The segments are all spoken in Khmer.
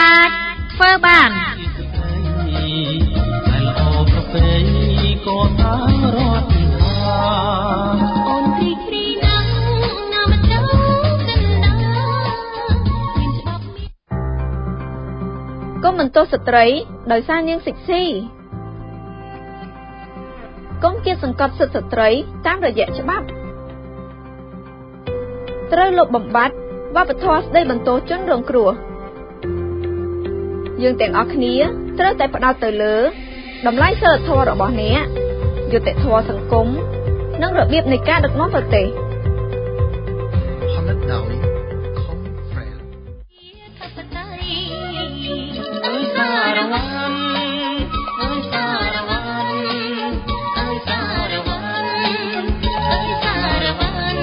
អាចធ្វើបានតែល្អប្រពៃក៏តាមរត់អូនព្រីព្រីណាស់ណាមកទៅកណ្ដាមានច្បាប់មានកុំបន្ទោសស្ត្រីដោយសារនាងសិចស៊ីកុំគៀបសង្កត់សិទ្ធិស្ត្រីតាមរយៈច្បាប់ត្រូវលុបបំបាត់វប្បធម៌ស្ដីបន្ទោសជនរងគ្រោះយើងទាំងអស់គ្នាត្រូវតែផ្ដោតទៅលើតម្លៃសីលធម៌របស់អ្នកយុត្តិធម៌សង្គមនិងរបៀបនៃការដឹកនាំប្រទេសផលិតដោយ Confrel អើយសារវ៉ាន់អើយសារវ៉ាន់អើយសារវ៉ាន់អើយសារវ៉ាន់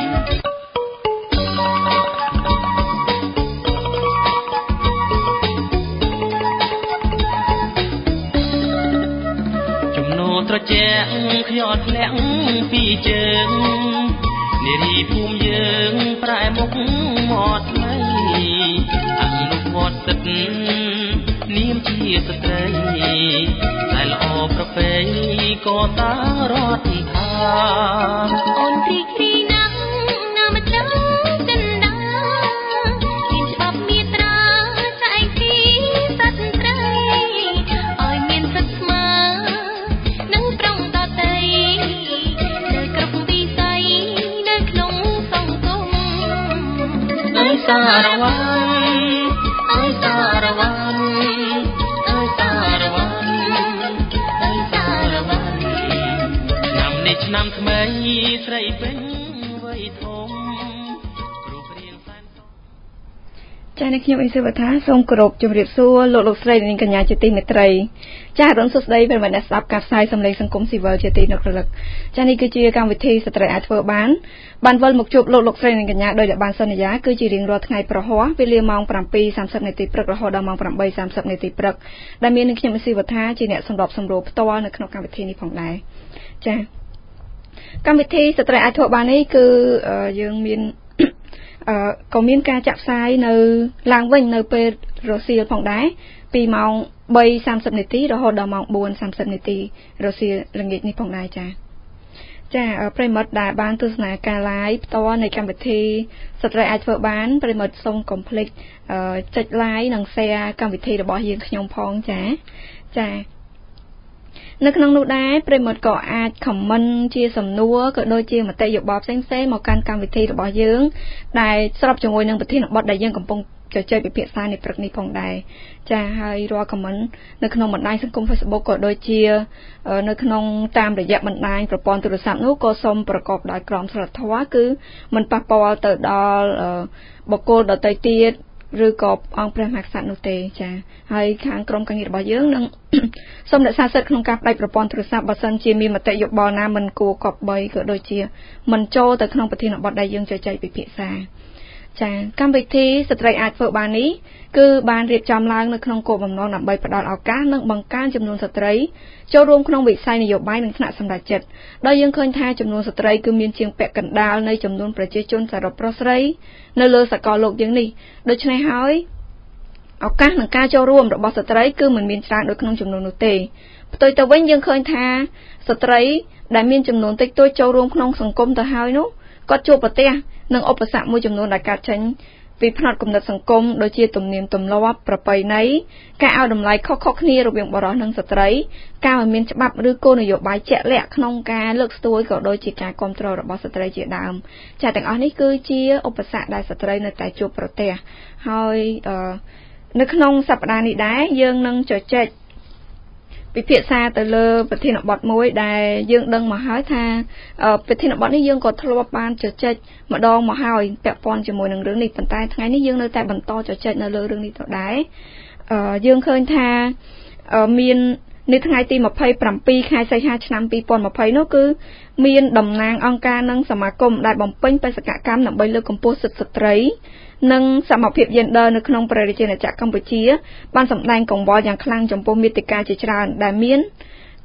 ចំណូលត្រជាក់ខ្យល់ធ្លាក់ពីជើងនារីភូមិយើងប្រែមុខមកថ្មីអនុវត្តសិទ្ធិនាមជាស្ត្រីតែល្អប្រពៃក៏តារត់ថាអូនព្រីព្រីណាស់ណាមកទៅកណ្ដាមានច្បាប់មាត្រាស្អែកពីសត្វត្រីឲ្យមានសិទ្ធិស្មើនឹងប្រុងតន្ត្រីនៅគ្រប់វិស័យនៅក្នុងសង្គមអើយសារវ៉ាន់អើយសារវ៉ាន់អើយសារវ៉ាន់អើយសារវ៉ាន់ឆ្នាំនេះឆ្នាំថ្មីស្រីពេញវ័យធំរូបរាងសែនសមចា៎នេះខ្ញុំអ៊ីសុវថាសូមគោរពជម្រាបសួរលោកស្រីនិងកញ្ញាជាទីមេត្រីចា៎រំសួស្ដីប្រិយមិត្តអ្នកស្ដាប់ការផ្សាយសម្លេងសង្គមស៊ីវិលជាទីនឹករលឹកចា៎នេះគឺជាកម្មវិធីស្ត្រីអាចធ្វើបានវិលមកជួបលោកស្រីនិងកញ្ញាដោយដែលបានសន្យាគឺជារៀងរាល់ថ្ងៃប្រហ័សវេលាម៉ោង 7:30 នាទីព្រឹករហូតដល់ម៉ោង 8:30 នាទីព្រឹកដែលមាននឹងខ្ញុំអ៊ីសុវថាជាអ្នកសម្របសម្រួលផ្ទាល់នៅក្នុងកម្មវិធីនេះផងដែរចា៎កម្មវិធីស្ត្រីអាចធ្វើបាននេះគឺយើងមានក៏មានការចាក់ផ្សាយនៅឡើងវិញនៅពេលរសៀលផងដែរពីម៉ោង 3:30 នាទីរហូតដល់ម៉ោង 4:30 នាទីរសៀលល្ងាចនេះផងដែរចា៎ប្រិមិត្តដែលបានទស្សនាការ live ផ្ទាល់នៃកម្មវិធីស្ត្រីអាចធ្វើបានប្រិមិត្តសូមកុំភ្លេចចុច like និង share កម្មវិធីរបស់យើងខ្ញុំផងចា៎នៅក្នុងនោះដែរប្រិមិត្តក៏អាច comment ជាសំណួរក៏ដូចជាមតិយោបល់ផ្សេងៗមកកាន់កម្មវិធីរបស់យើងដែលស្របជាមួយនឹងប្រធានបទដែលយើងកំពុងជជែកពិភាក្សានៅព្រឹកនេះផងដែរចា៎ហើយរាល់ comment នៅក្នុងបណ្ដាញសង្គម Facebook ក៏ដូចជានៅក្នុងតាមរយៈបណ្ដាញប្រព័ន្ធទូរស័ព្ទនោះក៏សូមប្រកបដោយក្រមសីលធម៌គឺមិនប៉ះពាល់ទៅដល់បុគ្គលដទៃទៀតឬក៏អង្គព្រះមហាក្សត្រនោះទេចា៎ហើយខាងក្រុមការងាររបស់យើងនឹងសូមរក្សាសិទ្ធិក្នុងការផ្ដាច់ប្រព័ន្ធទូរស័ព្ទបើសិនជាមានមតិយោបល់ណាមិនគួរគប្បីក៏ដូចជាមិនចូលទៅក្នុងប្រធានបទដែលយើងជជែកពិភាក្សាចា៎កម្មវិធីស្ត្រីអាចធ្វើបាននេះគឺបានរៀបចំឡើងនៅក្នុងគោលបំណងដើម្បីផ្ដល់ឱកាសនិងបង្កើនចំនួនស្ត្រីចូលរួមក្នុងវិស័យនយោបាយនិងថ្នាក់សម្ដេចចិត្តដោយយើងឃើញថាចំនួនស្ត្រីគឺមានជាងពាក់កណ្ដាលនៃចំនួនប្រជាជនសរុបប្រុសស្រីនៅលើសកលលោកយើងនេះដូច្នេះហើយឱកាសក្នុងការចូលរួមរបស់ស្ត្រីគឺមិនមានច្រើនដូចក្នុងចំនួននោះទេផ្ទុយទៅវិញយើងឃើញថាស្ត្រីដែលមានចំនួនតិចតួចចូលរួមក្នុងសង្គមទៅហើយនោះគាត់ជួបប្រទះនឹងឧបសគ្គមួយចំនួនដែលកើតចេញពីផ្នត់គំនិតសង្គមដូចជាទំនៀមទម្លាប់ប្រពៃណីការឲ្យតម្លៃខុសៗគ្នារវាងបុរសនិងស្ត្រីការមិនមានច្បាប់ឬគោលនយោបាយជាក់លាក់ក្នុងការលើកស្ទួយក៏ដូចជាការគ្រប់គ្រងរបស់ស្ត្រីជាដើមចា៎ទាំងអស់នេះគឺជាឧបសគ្គដែលស្ត្រីនៅតែជួបប្រទះហើយនៅក្នុងសប្តាហ៍នេះដែរយើងនឹងជជែកពិភាក្សាទៅលើប្រធានបទមួយដែលយើងដឹងមកហើយថាប្រធានបទនេះយើងក៏ធ្លាប់បានជជែកម្ដងមកហើយពាក់ព័ន្ធជាមួយនឹងរឿងនេះប៉ុន្តែថ្ងៃនេះយើងនៅតែបន្តជជែកនៅលើរឿងនេះដដែលយើងឃើញថាមាននៅថ្ងៃទី27ខែសីហាឆ្នាំ2020នោះគឺមានតំណាងអង្គការនិងសមាគមដែលបំពេញបេសកកម្មដើម្បីលើកកម្ពស់សិទ្ធិស្ត្រីនិងសមភាពយេនឌ័រនៅក្នុងព្រះរាជាណាចក្រកម្ពុជាបានសម្ដែងកង្វល់យ៉ាងខ្លាំងចំពោះមាតិកាជាច្រើនដែលមាន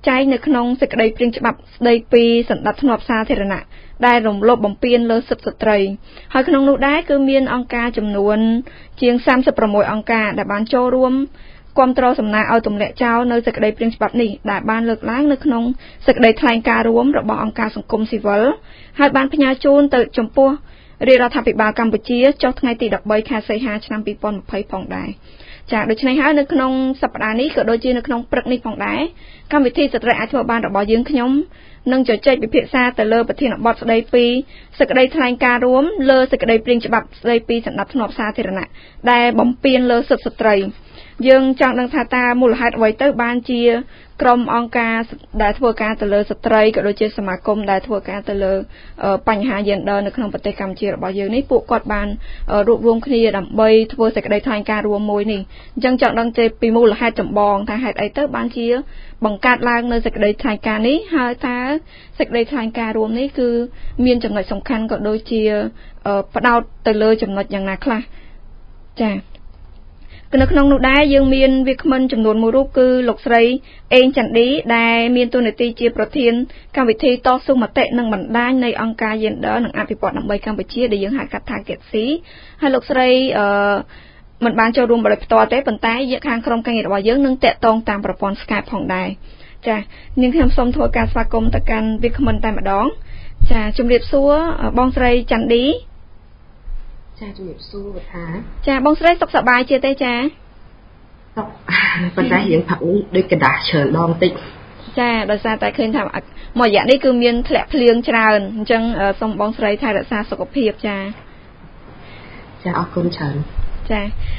ចែងនៅក្នុងសេចក្តីព្រាងច្បាប់ស្តីពីសន្តិភាពសាធារណៈដែលរំលោភបំពានលើសិទ្ធិស្ត្រីហើយក្នុងនោះដែរគឺមានអង្គការចំនួនជាង36អង្គការដែលបានចូលរួមគាំទ្រសំណើឲ្យទម្លាក់ចោលនៅសេចក្តីព្រាងច្បាប់នេះដែលបានលើកឡើងនៅក្នុងសេចក្តីថ្លែងការណ៍រួមរបស់អង្គការសង្គមស៊ីវិលហើយបានផ្ញើជូនទៅចំពោះរាជរដ្ឋាភិបាលកម្ពុជាចុះថ្ងៃទី13ខែសីហាឆ្នាំ2020ផងដែរចាដូច្នេះហើយនៅក្នុងសប្តាហ៍នេះក៏ដូចជានៅក្នុងព្រឹកនេះផងដែរកម្មវិធីស្ត្រីអាចធ្វើបានរបស់យើងខ្ញុំនឹងជជែកពិភាក្សាទៅលើប្រធានបទស្ដីពីសេចក្តីថ្លែងការណ៍រួមលើសេចក្តីព្រាងច្បាប់ស្ដីពីសន្តិភាពសាធារណៈដែលបំពានលើសិទ្ធិស្ត្រីយើងចង់ដឹងថាតើមូលហេតុអ្វីទៅបានជាក្រុមអង្គការដែលធ្វើការទៅលើស្ត្រីក៏ដូចជាសមាគមដែលធ្វើការទៅលើបញ្ហា gender នៅក្នុងប្រទេសកម្ពុជារបស់យើងនេះពួកគាត់បានរួបរวมគ្នាដើម្បីធ្វើសេចក្តីថ្លែងការណ៍រួមមួយនេះអញ្ចឹងចង់ដឹងពីមូលហេតុចម្បងថាហេតុអីទៅបានជាបង្កើតឡើងនៅសេចក្តីថ្លែងការណ៍នេះហើយតើសេចក្តីថ្លែងការណ៍រួមនេះគឺមានចំណុចសំខាន់ក៏ដូចជាផ្ដោតទៅលើចំណុចយ៉ាងណាខ្លះចា៎នៅក្នុងនោះដែរយើងមានវាគ្មិនចំនួនមួយរូបគឺលោកស្រីអេងច័ន្ទឌីដែលមានតួនាទីជាប្រធានកម្មវិធីតស៊ូមតិនិងបណ្ដាញនៃអង្គការ Gender និងអភិវឌ្ឍដើម្បីកម្ពុជាដែលយើងហៅកាត់ថា GETSI ហើយលោកស្រីមិនបានចូលរួមបរិបផ្ទាល់ទេប៉ុន្តែខាងក្រុមការងាររបស់យើងនឹងតាក់ទងតាមប្រព័ន្ធ Skype ផងដែរចានាងខ្ញុំសូមធ្វើការស្វាគមន៍ទៅកាន់វាគ្មិនតែម្ដងចាជំរាបសួរបងស្រីច័ន្ទឌីចាជំរាបសួរវថាចាបងស្រីសុខសប្បាយជាទេចាសុខប៉ុន្តែរៀងផឹកនេះដូចกระดาษច្រើនដងតិចចាដោយសារតែឃើញថាមួយរយៈនេះគឺមានធ្លាក់ភ្លៀងច្រើនអញ្ចឹងសូមបងស្រីថែរក្សាសុខភាពចាចាអរគុណច្រើនចា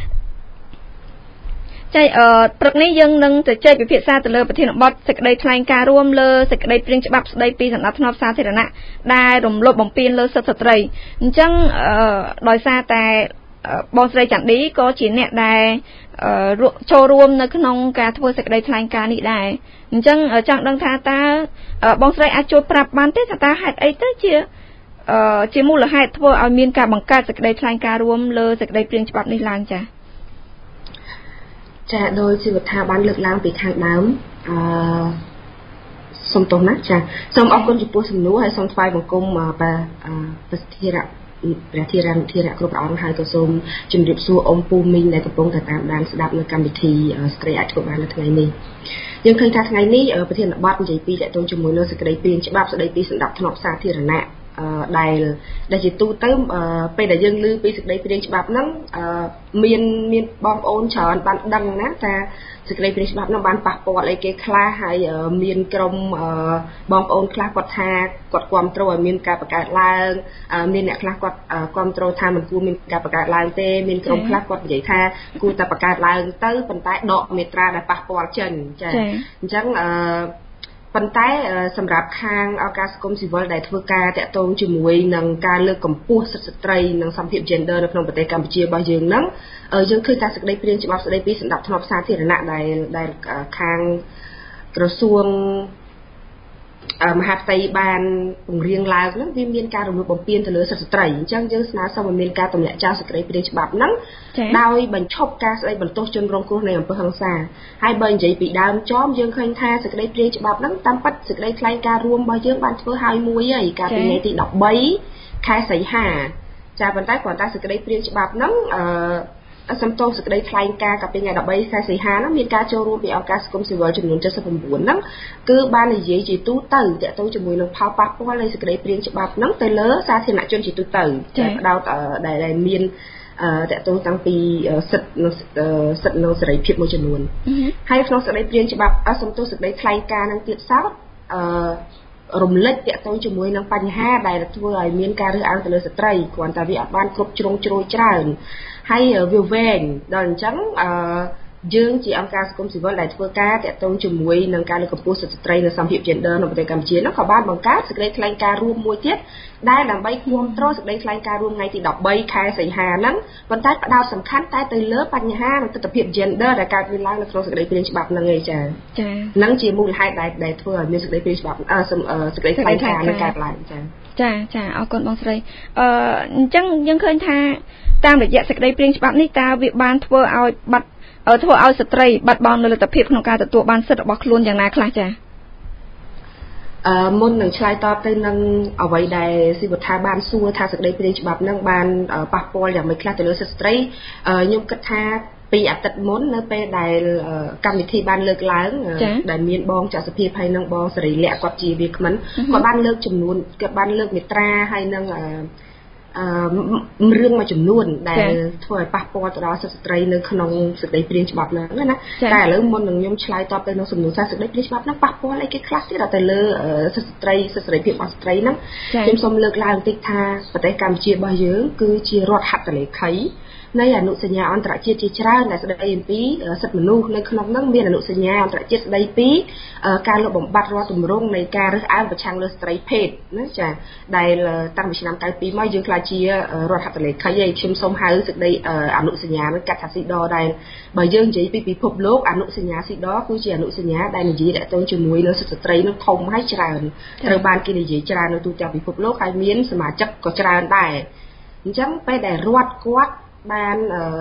ព្រឹកនេះយើងនឹងទៅជែកពិភាក្សាទៅលើប្រធានបទសេចក្តីថ្លែងការណ៍រួមលើសេចក្តីព្រាងច្បាប់ស្តីពីសន្តិភាពសាធារណៈដែលរំលោភបំពានលើសិទ្ធិស្ត្រីអញ្ចឹងដោយសារតែបងស្រីច័ន្ទឌីក៏ជាអ្នកដែលចូលរួមនៅក្នុងការធ្វើសេចក្តីថ្លែងការណ៍នេះដែរអញ្ចឹងចង់ដឹងថាតើបងស្រីអាចជួយប្រាប់បានទេថាតើហេតុអីទៅជាមូលហេតុធ្វើឲ្យមានការបង្កើតសេចក្តីថ្លែងការណ៍រួមលើសេចក្តីព្រាងច្បាប់នេះឡើងចា៎ចាដោយជីវថាបានលើកឡើងពីខាងដើមសូមទោសណាចាសូមអរគុណចំពោះសំណួរហើយសូមថ្វាយបង្គំព្រះធិរៈគ្រប់ព្រះអង្គហើយក៏សូមជម្រាបសួរអ៊ំពូមីងដែលកំពុងតែតាមដានស្ដាប់នៅកម្មវិធីស្ត្រីអាចធ្វើបាននៅថ្ងៃនេះយើងឃើញថាថ្ងៃនេះប្រធានបទនិយាយពីតកតងជាមួយនឹងសេចក្តីព្រាងច្បាប់ស្តីពីសន្តិភាពសាធារណៈដែលជាទូទៅពេលដែលយើងឮពីសេចក្តីព្រាងច្បាប់ហ្នឹងមានបងប្អូនច្រើនបានដឹងណាថាសេចក្តីព្រាងច្បាប់ហ្នឹងបានប៉ះពាល់អីគេខ្លះហើយមានក្រុមបងប្អូនខ្លះគាត់ថាគាត់គ្រប់គ្រងឲ្យមានការបង្កើតឡើងមានអ្នកខ្លះគាត់គ្រប់គ្រងថាមិនគួរមានការបង្កើតឡើងទេមានក្រុមខ្លះគាត់និយាយថាគួរតែបង្កើតឡើងទៅប៉ុន្តែដកមាត្រាដែលប៉ះពាល់ចេញចាអញ្ចឹងប៉ុន្តែសម្រាប់ខាងអង្គការសង្គមស៊ីវិលដែលធ្វើការតាក់ទងជាមួយនឹងការលើកកម្ពស់សិទ្ធិស្ត្រីនិងសមភាព gender នៅក្នុងប្រទេសកម្ពុជារបស់យើងហ្នឹងយើងឃើញថាសេចក្តីព្រាងច្បាប់ស្តីពីសន្តិភាពសាធារណៈដែលខាងក្រសួងមហាផ្ទៃបានពង្រៀងឡើងហ្នឹងវាមានការរំលោភបំពានទៅលើសិទ្ធិស្ត្រីអញ្ចឹងយើងស្នើសុំឲ្យមានការទម្លាក់ចោលសេចក្តីព្រាងច្បាប់ហ្នឹងដោយបញ្ឈប់ការស្តីបន្ទោសជនរងគ្រោះនៃអំពើហិង្សាហើយបើនិយាយពីដើមចំយើងឃើញថាសេចក្តីព្រាងច្បាប់ហ្នឹងតាមពិតសេចក្តីថ្លែងការណ៍រួមរបស់យើងបានធ្វើឲ្យមួយហើយកាលពីថ្ងៃទី13ខែសីហាចាប៉ុន្តែគ្រាន់តែសេចក្តីព្រាងច្បាប់ហ្នឹងសំទោសសេចក្តីថ្លែងការណ៍កាលពីថ្ងៃ13ខែសីហាហ្នឹងមានការចូលរួមពីអង្គការសង្គមស៊ីវិលចំនួន79ហ្នឹងគឺបាននិយាយជាទូទៅតាក់ទងជាមួយនឹងផលប៉ះពាល់នៃសេចក្តីព្រាងច្បាប់ហ្នឹងទៅលើសាធារណជនជាទូទៅតែផ្ដោតដែលមានតាក់ទងតាំងពីសិទ្ធិនិងសេរីភាពមួយចំនួនហើយក្នុងសេចក្តីព្រាងច្បាប់សំទោសសេចក្តីថ្លែងការណ៍ហ្នឹងទៀតសោតរំលេចតាក់ទងជាមួយនឹងបញ្ហាដែលធ្វើឲ្យមានការរើសអើងទៅលើស្ត្រីគ្រាន់តែវាអត់បានគ្រប់ជ្រុងជ្រោយច្រើនហើយវាវែងដល់អញ្ចឹងយើងជាអង្គការសង្គមស៊ីវិលដែលធ្វើការតាក់ទងជាមួយនឹងការលើកកម្ពស់សិទ្ធិស្ត្រីនិងសមភាព gender នៅប្រទេសកម្ពុជានោះក៏បានបង្កើតសេចក្តីថ្លែងការណ៍រួមមួយទៀតដែលដើម្បីគ្រប់គ្រងសេចក្តីថ្លែងការណ៍រួមថ្ងៃទី13ខែសីហាហ្នឹងប៉ុន្តែផ្ដោតសំខាន់តែទៅលើបញ្ហានិងទិដ្ឋភាព gender ដែលកើតមានឡើងនៅក្នុងសេចក្តីព្រាងច្បាប់ហ្នឹងឯងចា៎ហ្នឹងជាមូលហេតុដែលធ្វើឲ្យមានសេចក្តីព្រាងច្បាប់សេចក្តីថ្លែងការណ៍នឹងកើតឡើងចាអរគុណបងស្រីអញ្ចឹងយើងឃើញថាតាមរយៈសេចក្តីព្រាងច្បាប់នេះតើវាបានធ្វើឲ្យស្ត្រីបាត់បង់នូវលទ្ធភាពក្នុងការទទួលបានសិទ្ធិរបស់ខ្លួនយ៉ាងណាខ្លះចាមុននឹងឆ្លើយតបទៅនឹងអ្វីដែលស៊ីវថាបានសួរថាសេចក្តីព្រាងច្បាប់នឹងបានប៉ះពាល់យ៉ាងម៉េចខ្លះទៅលើសិទ្ធិស្ត្រីខ្ញុំគិតថាពីអាទិត្យមុននៅពេលដែលកម្មវិធីបានលើកឡើងដែលមានបងចៅសុភាហើយនឹងបងសេរីលក្ខគាត់ជាវាគ្មិនគាត់បានលើកចំនួនគាត់បានលើកមេត្រាហើយនឹងរឿងមួយចំនួនដែលធ្វើឲ្យប៉ះពាល់ទៅដល់សិទ្ធិស្ត្រីនៅក្នុងសេចក្តីព្រាងច្បាប់ហ្នឹងណាតែឥឡូវមុននឹងខ្ញុំឆ្លើយតបទៅនឹងសំណួរថាសេចក្តីព្រាងច្បាប់ហ្នឹងប៉ះពាល់អីគេខ្លះទៀតដល់ទៅលើសិទ្ធិស្ត្រីសិទ្ធិសេរីភាពរបស់ស្ត្រីហ្នឹងខ្ញុំសូមលើកឡើងបន្តិចថាប្រទេសកម្ពុជារបស់យើងគឺជារដ្ឋហត្ថលេខីនៃអនុសញ្ញាអន្តរជាតិជាច្រើនដែលស្តីអំពីសិទ្ធិមនុស្សនៅក្នុងនោះមានអនុសញ្ញាអន្តរជាតិស្តីពីការលុបបំបាត់រាល់ទម្រង់នៃការរើសអើងប្រឆាំងលើស្ត្រីភេទណាចាដែលតាំងពីឆ្នាំ92មកយើងខ្លាចជារដ្ឋហត្ថលេខីហើយខ្ញុំសូមហៅសេចក្តីអនុសញ្ញានោះកាត់ថាស៊ីដដែលបើយើងនិយាយពីពិភពលោកអនុសញ្ញាស៊ីដគឺជាអនុសញ្ញាដែលនិយាយទាក់ទងជាមួយនឹងសិទ្ធិស្ត្រីនោះធំហើយច្រើនត្រូវបានគេនិយាយច្រើននៅទូទាំងពិភពលោកហើយមានសមាជិកក៏ច្រើនដែរអញ្ចឹងពេលដែលរដ្ឋគាត់បាន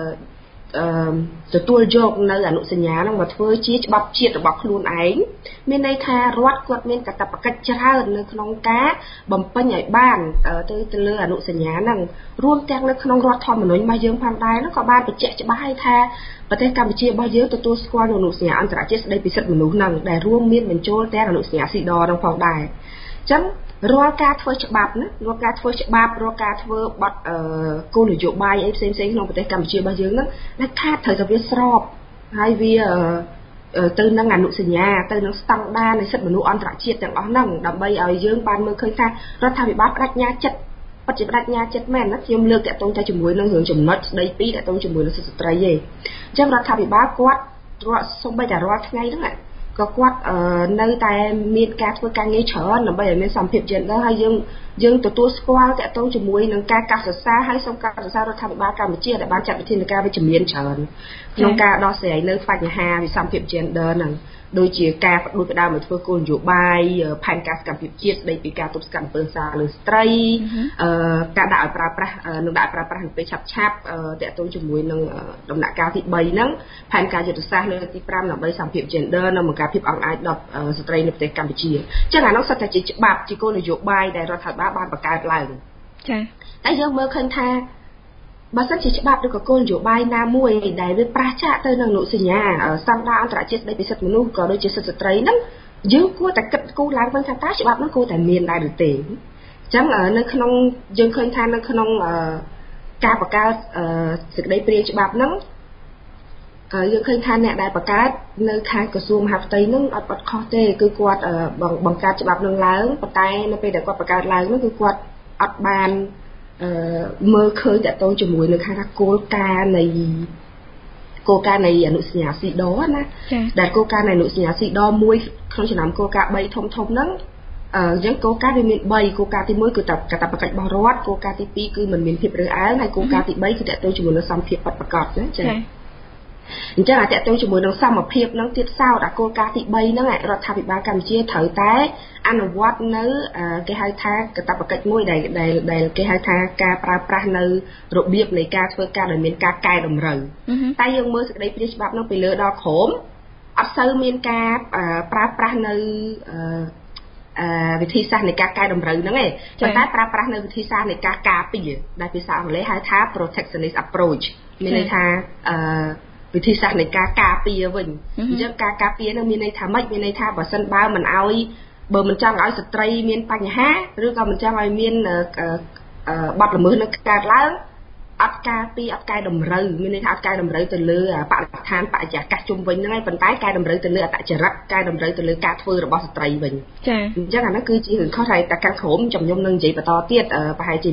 ទទួលយកនៅអនុសញ្ញាហ្នឹងមកធ្វើជាច្បាប់ជាតិរបស់ខ្លួនឯងមានន័យថារដ្ឋគាត់មានកាតព្វកិច្ចច្រើននៅក្នុងការបំពេញឲ្យបានទៅលើអនុសញ្ញាហ្នឹងរួមទាំងនៅក្នុងរដ្ឋធម្មនុញ្ញរបស់យើងផងដែរហ្នឹងក៏បានបញ្ជាក់ច្បាស់ហើយថាប្រទេសកម្ពុជារបស់យើងទទួលស្គាល់នៅអនុសញ្ញាអន្តរជាតិស្តីពីសិទ្ធិមនុស្សហ្នឹងដែលរួមមានបញ្ចូលទាំងអនុសញ្ញាស៊ីដហ្នឹងផងដែរអញ្ចឹងរាល់ការធ្វើច្បាប់ណារាល់ការធ្វើច្បាប់រាល់ការធ្វើបទគោលនយោបាយអីផ្សេងៗក្នុងប្រទេសកម្ពុជារបស់យើងហ្នឹងដែលខាតត្រូវតែវាស្របហើយវាទៅនឹងអនុសញ្ញាទៅនឹងស្តង់ដារនៃសិទ្ធិមនុស្សអន្តរជាតិទាំងអស់ហ្នឹងដើម្បីឲ្យយើងបានមើលឃើញថារដ្ឋាភិបាលបដិញ្ញាចិត្តបច្ចុប្បន្នបដិញ្ញាចិត្តមែនណាខ្ញុំលើកតាក់ទងតែជាមួយនឹងរឿងចំណុចស្ដីពីតាក់ទងជាមួយនឹងសិទ្ធិស្ត្រីឯងអញ្ចឹងរដ្ឋាភិបាលគាត់សូម្បីតែរាល់ថ្ងៃហ្នឹងក៏គាត់នៅតែមានការធ្វើការងារច្រើនដើម្បីឲ្យមានសមភាព gender ហើយយើងទទួលស្គាល់តាក់ទងជាមួយនឹងការកសិសាហើយសូមការសរសើររដ្ឋាភិបាលកម្ពុជាដែលបានចាត់វិធានការវិជ្ជមានច្រើនក្នុងការដោះស្រាយនៅបញ្ហាវិសមភាព gender ហ្នឹងដូចជាការបដិបត្តិមកធ្វើគោលនយោបាយផែនការសកម្មភាពជាតិស្ដីពីការទប់ស្កាត់អំពើហិង្សាលើស្ត្រីការដាក់ឲ្យប្រើប្រាស់នឹងដាក់ប្រើប្រាស់នៅពេលឆាប់តាក់ទងជាមួយនឹងដំណាក់កាលទី3ហ្នឹងផែនការយុទ្ធសាស្ត្រលើកទី5ដើម្បីសមភាព gender និងបង្កើតភាពអង្អាចដល់ស្ត្រីនៅប្រទេសកម្ពុជាអញ្ចឹងអានោះសិតតែជាច្បាប់ជាគោលនយោបាយដែលរដ្ឋាភិបាលបានបង្កើតឡើងចា៎តែយើងមើលឃើញថាបើសិនជាច្បាប់ឬក៏គោលនយោបាយណាមួយដែលវាប្រឆាចទៅនឹងអនុសញ្ញាស្តង់ដារអន្តរជាតិស្តីពីសិទ្ធិមនុស្សក៏ដូចជាសិទ្ធិស្ត្រីហ្នឹងយើងគួរតែគិតគូរឡើងវិញថាតើច្បាប់ហ្នឹងគួរតែមានដែរឬទេអញ្ចឹងនៅក្នុងយើងឃើញថានៅក្នុងការបង្កើតសេចក្តីព្រាងច្បាប់ហ្នឹងយើងឃើញថាអ្នកដែលបង្កើតនៅខាងក្រសួងមហាផ្ទៃហ្នឹងអត់ខុសទេគឺគាត់បង្កើតច្បាប់នឹងឡើងប៉ុន្តែនៅពេលដែលគាត់បង្កើតឡើងហ្នឹងគឺគាត់អត់បានមើលឃើញតាក់ទងជាមួយនឹងខាងគោលការណ៍នៃអនុសញ្ញាស៊ីដណាដែលគោលការណ៍នៃអនុសញ្ញាស៊ីដមួយក្នុងចំណោមគោលការណ៍3ធំហ្នឹងអញ្ចឹងគោលការណ៍វាមាន3គោលការណ៍ទី1គឺកាតព្វកិច្ចរបស់រដ្ឋគោលការណ៍ទី2គឺមិនមានភាពរើសអើងហើយគោលការណ៍ទី3គឺតាក់ទងជាមួយនឹងសមភាពពិតប្រាកដណាចា៎អញ្ចឹងអាតាក់ទងជាមួយនឹងសមភាពនឹងទៀតសោតអាគោលការណ៍ទី3ហ្នឹងរដ្ឋាភិបាលកម្ពុជាត្រូវតែអនុវត្តនៅគេហៅថាកាតព្វកិច្ចមួយដែលគេហៅថាការប្រើប្រាស់នៅរបៀបនៃការធ្វើការដែលមានការកែតម្រូវតែយើងមើលសេចក្តីព្រាងច្បាប់ហ្នឹងពីលើដល់ក្រោមអត់សូវមានការប្រើប្រាស់នៅវិធីសាស្ត្រនៃការកែតម្រូវហ្នឹងឯងប៉ុន្តែប្រើប្រាស់នៅវិធីសាស្ត្រនៃការការពារដែលភាសាអង់គ្លេសហៅថា protectionist approach មានន័យថាវិធីសាស្ត្រនៃការការពារវិញអញ្ចឹងការការពារនឹងមានន័យថាម៉េចមានន័យថាបើសិនបើមិនចង់ឲ្យស្ត្រីមានបញ្ហាឬក៏មិនចង់ឲ្យមានបទល្មើសនៅកើតឡើងអត់ការពារអត់កែតម្រូវមានន័យថាអត់កែតម្រូវទៅលើបរិស្ថានបរិយាកាសជុំវិញហ្នឹងឯងប៉ុន្តែកែតម្រូវទៅលើអត្តចរិតកែតម្រូវទៅលើការធ្វើរបស់ស្ត្រីវិញចា៎អញ្ចឹងអានោះគឺជារឿងខុសហើយតែខាងក្រោមខ្ញុំនឹងនិយាយបន្តទៀតប្រហែលជា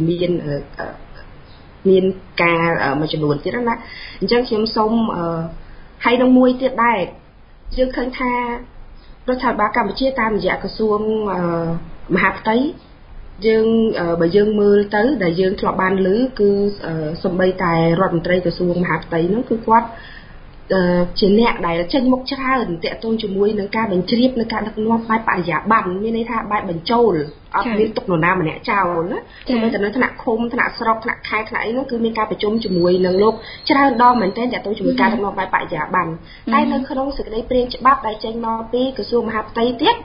មានការមួយចំនួនទៀតណាអញ្ចឹងខ្ញុំសូមហើយនឹងមួយទៀតដែរយើងឃើញថារដ្ឋាភិបាលកម្ពុជាតាមរយៈក្រសួងមហាផ្ទៃយើងបើយើងមើលទៅដែលយើងធ្លាប់បានឮគឺសម្បីតែរដ្ឋមន្ត្រីក្រសួងមហាផ្ទៃនោះគឺគាត់ជាអ្នកដែលចេញមុខច្រើនតាក់ទងជាមួយនឹងការបញ្ជ្រាបនៅការដឹកនាំបែបបរិយាបន្នមានន័យថាបែបបញ្ចូលអត់មានទុកនរណាម្នាក់ចោលណាជាមួយតែនៅថ្នាក់ឃុំថ្នាក់ស្រុកថ្នាក់ខេត្តថ្នាក់អីនោះគឺមានការប្រជុំជាមួយនឹងលោកច្រើនដងមែនទែនតាក់ទងជាមួយការដឹកនាំបែបបរិយាបន្នតែនៅក្នុងសេចក្តីព្រាងច្បាប់ដែលចេញមកពីក្រសួងមហាផ្ទៃទៀត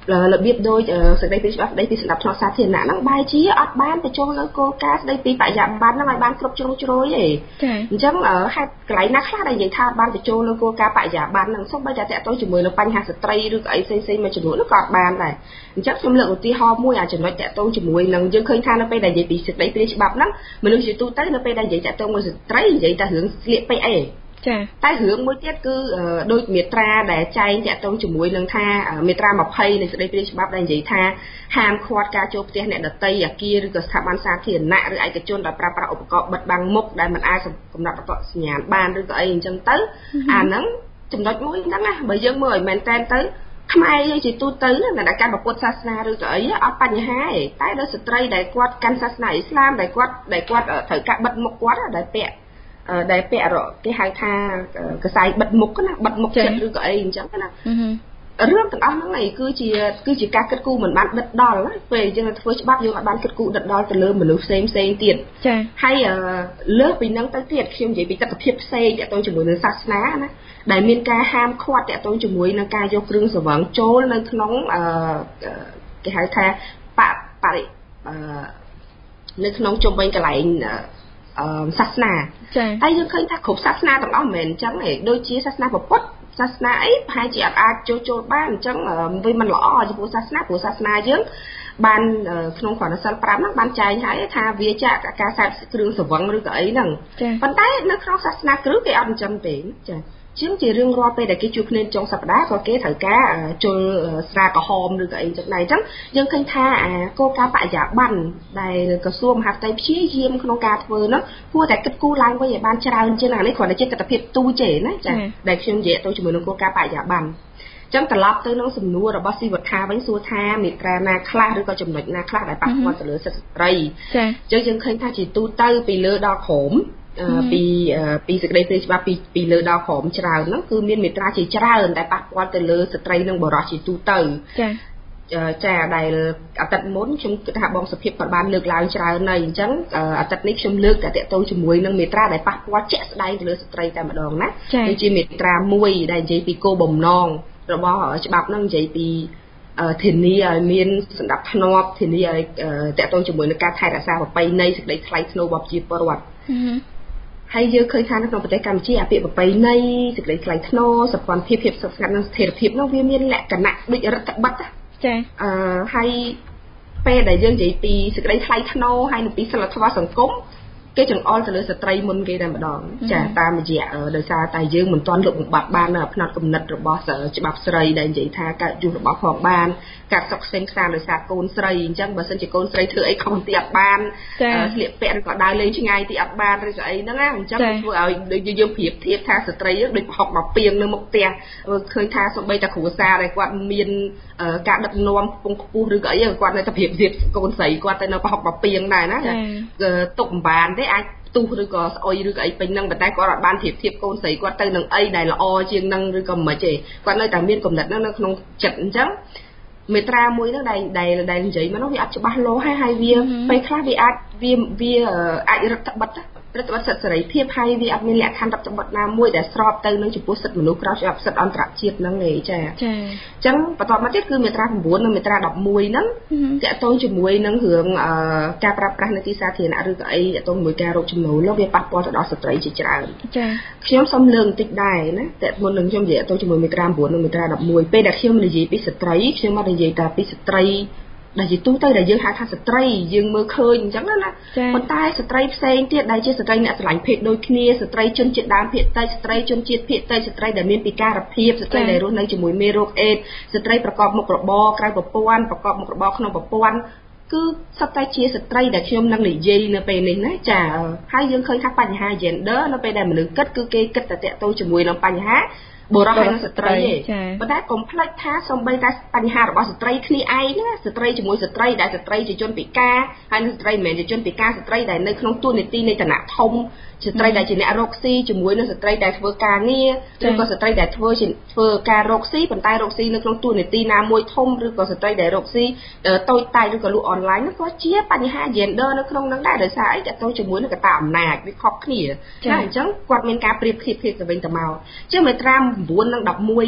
របៀបដូចសេចក្តីពីច្បាប់ស្តីពីសម្រាប់ឆ្នោតសាធារណៈហ្នឹងបែរជាអត់បានបញ្ចូលនៅគោលការណ៍ស្តីពីបរិយាបន្នហ្នឹងឲ្យបានគ្រប់ជ្រុងជ្រោយទេអញ្ចឹងហេតុកន្លែងណាខ្លះដែលនិយាយថាបានបញ្ចូលនៅគោលការណ៍បរិយាបន្នហ្នឹងសូម្បីតែតកតទៅជាមួយនឹងបញ្ហាស្ត្រីឬក៏អីផ្សេងៗមួយចំនួននោះក៏អត់បានដែរអញ្ចឹងខ្ញុំលើកឧទាហរណ៍មួយចំណុចតកតទៅជាមួយនឹងយើងឃើញថានៅពេលដែលនិយាយពីសេចក្តីពីច្បាប់ហ្នឹងមនុស្សជាទូទៅនៅពេលដែលនិយាយតកតទៅមួយស្ត្រីនិយាយតែរឿងស្លៀកពេកអីចាតែរឿងមួយទៀតគឺដូចមាត្រាដែលចែងតាក់ទងជាមួយនឹងថាមាត្រា20នៃសេចក្តីព្រាងច្បាប់ដែលនិយាយថាហាមឃាត់ការចូលផ្ទះអ្នកដទៃអគារឬក៏ស្ថាប័នសាធារណៈឬឯកជនដោយប្រើប្រាស់ឧបករណ៍បិទបាំងមុខដែលមិនអាចកំណត់អត្តសញ្ញាណបានឬក៏អីអញ្ចឹងទៅអាហ្នឹងចំណុចមួយហ្នឹងណាបើយើងមើលឲ្យមែនតែនទៅខ្មែរយើងជាទូទៅណាដែលកាន់ពុទ្ធសាសនាឬក៏អីអត់បញ្ហាទេតែដល់ស្ត្រីដែលគាត់កាន់សាសនាអ៊ីស្លាមដែលគាត់ត្រូវការបិទមុខគាត់ដែលពាក់គេហៅថាកសែបិទមុខណាបិទមុខចិត្តឬក៏អីអញ្ចឹងណារឿងទាំងអស់ហ្នឹងឯងគឺជាការគិតគូរមិនបានដិតដល់ពេលយើងធ្វើច្បាប់យើងអត់បានគិតគូរដិតដល់ទៅលើមនុស្សផ្សេងទៀតចា៎ហើយលើសពីហ្នឹងទៅទៀតខ្ញុំនិយាយពីទស្សនវិជ្ជាផ្សេងទាក់ទងជាមួយនឹងសាសនាណាដែលមានការហាមឃាត់ទាក់ទងជាមួយនឹងការយកគ្រឿងស្រវឹងចូលនៅក្នុងគេហៅថាបរិនៅក្នុងជុំវិញកន្លែងសាសនាតែយើងឃើញថាគ្រប់សាសនាទាំងអស់មិនមែនអញ្ចឹងទេដូចជាសាសនាពុទ្ធសាសនាអីប្រហែលជាអាចចូលបានអញ្ចឹងវាមិនល្អចំពោះសាសនាព្រោះសាសនាយើងបានក្នុងក្រណសិល5ហ្នឹងបានចែងហើយថាវាចាក់ការសាបគ្រឿងស្រវឹងឬក៏អីហ្នឹងប៉ុន្តែនៅក្នុងសាសនាគ្រិស្តគេអត់អញ្ចឹងទេចាជាងជារឿងរាល់ពេលដែលគេជួបគ្នាចុងសប្តាហ៍ក៏គេត្រូវការជុលស្រាក្រហមឬក៏អីចឹងដែរអញ្ចឹងយើងឃើញថាគោលការណ៍បរិយាបន្នដែលក្រសួងមហាផ្ទៃព្យាយាមក្នុងការធ្វើនោះគួរតែគិតគូរឡើងវិញឲ្យបានច្រើនជាងនេះគ្រាន់តែជាទស្សនវិជ្ជាទូចេណាចាដែលខ្ញុំនិយាយទៅជាមួយនឹងគោលការណ៍បរិយាបន្នចឹងត្រឡប់ទៅនឹងសំណួររបស់ស៊ីវត្ថាវិញសួរថាមាត្រាណាខ្លះឬក៏ចំណុចណាខ្លះដែលប៉ះពាល់ទៅលើសិទ្ធិស្ត្រីចាអញ្ចឹងយើងឃើញថាជាទូទៅពីលើដល់ក្រោមពីសេចក្តីព្រាងច្បាប់ពីលើដល់ក្រោមច្រើនហ្នឹងគឺមានមាត្រាជាច្រើនដែលប៉ះពាល់ទៅលើស្ត្រីនិងបុរសជាទូទៅចាដែលអាទិត្យមុនខ្ញុំគិតថាបងសុភិបក៏បានលើកឡើងច្រើនហើយអញ្ចឹងអាទិត្យនេះខ្ញុំលើកតែតកតងជាមួយនឹងមាត្រាដែលប៉ះពាល់ជាក់ស្ដែងទៅលើស្ត្រីតែម្ដងណាដូចជាមាត្រា1ដែលនិយាយពីគោលបំណងរបស់ច្បាប់ហ្នឹងនិយាយពីធានាឲ្យមានសណ្ដាប់ធ្នាប់ធានាឲ្យតកតងជាមួយនឹងការថែរក្សាប្រពៃណីសេចក្តីថ្លៃថ្នូររបស់ប្រជាពលរដ្ឋហើយយើងឃើញថានៅក្នុងប្រទេសកម្ពុជាអាពាហ៍ប្រពៃណីសេចក្តីថ្លៃថ្នូរសព្វភាពភាពសុខស្ងាត់និងស្ថិរភាពនោះវាមានលក្ខណៈដូចរដ្ឋបិទចាហើយពេលដែលយើងនិយាយពីសេចក្តីថ្លៃថ្នូរហើយនៅពីសិលធម៌សង្គមគេចង្អុលទៅលើស្ត្រីមុនគេតែម្ដងចាតាមរយៈដោយសារតែយើងមិនទាន់លុបបំបាត់បានផ្នត់គំនិតរបស់ច្បាប់ស្រីដែលនិយាយថាកើតយុះរបស់ផងបានកាត់សុកខ្សែខ្សានដោយសារកូនស្រីអញ្ចឹងបើសិនជាកូនស្រីធ្វើអីខុសទីអត់បានស្លៀកពាក់ឬក៏ដើរលេងឆ្ងាយទីអត់បានឬក៏អីហ្នឹងណាអញ្ចឹងធ្វើឲ្យយើងប្រៀបធៀបថាស្ត្រីដូចប្រហុកមកពីងនៅមុខផ្ទះឃើញថាសូម្បីតែគ្រួសារដែលគាត់មានការដឹកនាំខ្ពង់ខ្ពស់ឬក៏អីគាត់នៅតែប្រៀបធៀបកូនស្រីគាត់ទៅនៅប្រហុកមកពីងដែរណាទុកបំបានទេអាចផ្ទុះឬក៏ស្អុយឬក៏អីពេញហ្នឹងប៉ុន្តែគាត់អត់បានប្រៀបធៀបកូនស្រីគាត់ទៅនឹងអីដែលល្អជាងហ្នឹងឬក៏មិនទេគាត់នៅតែមានគំនិតហ្នឹងនៅក្នុងចិត្តអញ្ចឹងមេត្រាមួយហ្នឹងដែលនិយាយមកនោះវាអត់ច្បាស់លាស់ហើយវាពេលខ្លះវាអាចរដ្ឋបិទសិទ្ធិសេរីភាពហើយវាអត់មានលក្ខខណ្ឌរដ្ឋបិទណាមួយដែលស្របទៅនឹងចំពោះសិទ្ធិមនុស្សក្រៅច្បាប់សិទ្ធិអន្តរជាតិហ្នឹងទេចាអញ្ចឹងបន្តមកទៀតគឺមាត្រា9និងមាត្រា11ហ្នឹងតាក់ទងជាមួយនឹងរឿងការប្រើប្រាស់នៅទីសាធារណៈឬក៏អីតាក់ទងជាមួយការរកចំណូលនោះវាប៉ះពាល់ទៅដល់ស្ត្រីជាច្រើនចាខ្ញុំសូមលើកបន្តិចដែរណាតែមុននឹងខ្ញុំនិយាយតាក់ទងជាមួយមាត្រា9និងមាត្រា11ពេលដែលខ្ញុំនិយាយពីស្ត្រីខ្ញុំមកនិយាយតែពីស្ត្រីដែលជាទូទៅដែលយើងហៅថាស្ត្រីយើងមើលឃើញអញ្ចឹងណាប៉ុន្តែស្ត្រីផ្សេងទៀតដែលជាស្ត្រីអ្នកស្រឡាញ់ភេទដូចគ្នាស្ត្រីជនជាតិដើមភាគតិចស្ត្រីជនជាតិភាគតិចស្ត្រីដែលមានពិការភាពស្ត្រីដែលរស់នៅជាមួយមេរោគអេដសស្ត្រីប្រកបមុខរបរក្រៅប្រព័ន្ធប្រកបមុខរបរក្នុងប្រព័ន្ធគឺសុទ្ធតែជាស្ត្រីដែលខ្ញុំនឹងនិយាយនៅពេលនេះណាចាហើយយើងឃើញថាបញ្ហា gender នៅពេលដែលមនុស្សគិតគឺគេគិតតែតាក់ទងជាមួយនឹងបញ្ហាបុរសហើយស្ត្រីទេប៉ុន្តែកុំភ្លេចថាសូម្បីតែបញ្ហារបស់ស្ត្រីគ្នាឯងណាស្ត្រីជាមួយស្ត្រីដែលស្ត្រីជាជនពិការហើយនិងស្ត្រីមិនមែនជាជនពិការស្ត្រីដែលនៅក្នុងទូនាទីនៃឋានៈធំស្ត្រីដែលជាអ្នករកស៊ីជាមួយនឹងស្ត្រីដែលធ្វើការងារឬក៏ស្ត្រីដែលធ្វើការរកស៊ីប៉ុន្តែរកស៊ីនៅក្នុងទូនាទីណាមួយធំឬក៏ស្ត្រីដែលរកស៊ីតូចតាចឬក៏លក់អនឡាញនោះក៏ជាបញ្ហា gender នៅក្នុងនោះដែរដោយសារអីតទៅជាមួយនឹងកត្តាអំណាចវាខុសគ្នាណាអញ្ចឹងគាត់មានការប្រៀបធៀបគ្នាទៅវិញទៅមកជាមេត្រា9និង11ហ្នឹង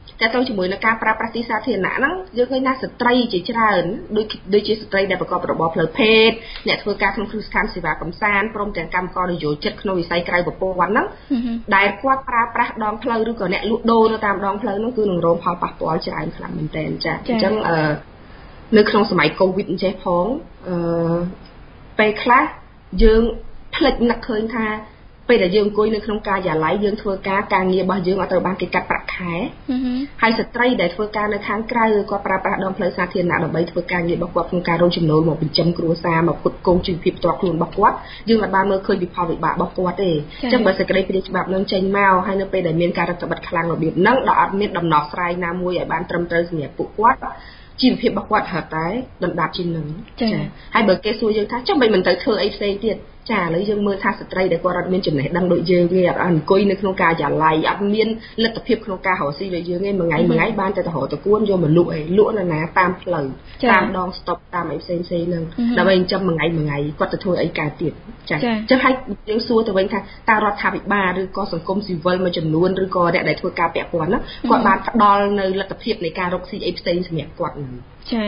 តែទៅជាមួយនឹងការប្រើប្រាស់ទីសាធារណៈហ្នឹងយើងឃើញថាស្ត្រីជាច្រើនដូចជាស្ត្រីដែលប្រកបរបរផ្លូវភេទអ្នកធ្វើការក្នុងគ្រឹះស្ថានសេវាកំសាន្តព្រមទាំងកម្មករនយោជិតក្នុងវិស័យក្រៅប្រព័ន្ធហ្នឹងដែលគាត់ប្រើប្រាស់ដងផ្លូវឬក៏អ្នកលក់ដូរនៅតាមដងផ្លូវហ្នឹងគឺនឹងរងផលប៉ះពាល់ច្រើនខ្លាំងមែនទែនចា៎អញ្ចឹងនៅក្នុងសម័យកូវីដអញ្ចេះផងពេលខ្លះយើងផ្លិចនឹកឃើញថាពេលដែលយើងអង្គុយនៅក្នុងការិយាល័យយើងធ្វើការងាររបស់យើងអត់ត្រូវបានគេកាត់ប្រាក់ខែហើយស្ត្រីដែលធ្វើការនៅខាងក្រៅគាត់ប្រើប្រាស់ដងផ្លូវសាធារណៈដើម្បីធ្វើការងាររបស់គាត់ក្នុងការរកចំណូលមកបញ្ចឹមគ្រួសារមកផ្គត់ផ្គង់ជីវភាពផ្ទាល់ខ្លួនរបស់គាត់យើងមិនបានមើលឃើញពីផលវិបាករបស់គាត់ទេអញ្ចឹងបើសេចក្តីព្រាងច្បាប់នឹងចេញមកហើយនៅពេលដែលមានការរដ្ឋបិទខ្លាំងរបៀបហ្នឹងដល់អត់មានដំណោះស្រាយណាមួយឲ្យបានត្រឹមត្រូវសម្រាប់ពួកគាត់ជីវភាពរបស់គាត់ហត់តែដណ្ដាប់ជាងនឹងចា៎ហើយបើគេសួរយើងថាចាំមិនទៅធ្វើអីផ្សេងទៀតចាឥឡូវយើងមើលថាស្ត្រីដែលគាត់អត់មានចំណេះដឹងដូចយើងទេអត់អង្គុយនៅក្នុងការិយាល័យអត់មានលទ្ធភាពក្នុងការរកស៊ីដូចយើងទេមួយថ្ងៃបានតែទៅរកតគួនយកមកលក់ឯងលក់នៅណាតាមផ្លូវតាមដងស្តុបតាមអីផ្សេងហ្នឹងដើម្បីចិញ្ចឹមមួយថ្ងៃគាត់ទៅធ្វើអីកើតទៀតចាចឹងហើយយើងសួរទៅវិញថាតើរដ្ឋាភិបាលឬក៏សង្គមស៊ីវិលមួយចំនួនឬក៏អ្នកដែលធ្វើការពាក់ព័ន្ធហ្នឹងគាត់បានផ្ដល់នៅលទ្ធភាពនៃការរកស៊ីអីផ្សេងសម្រាប់គាត់ហ្នឹងចា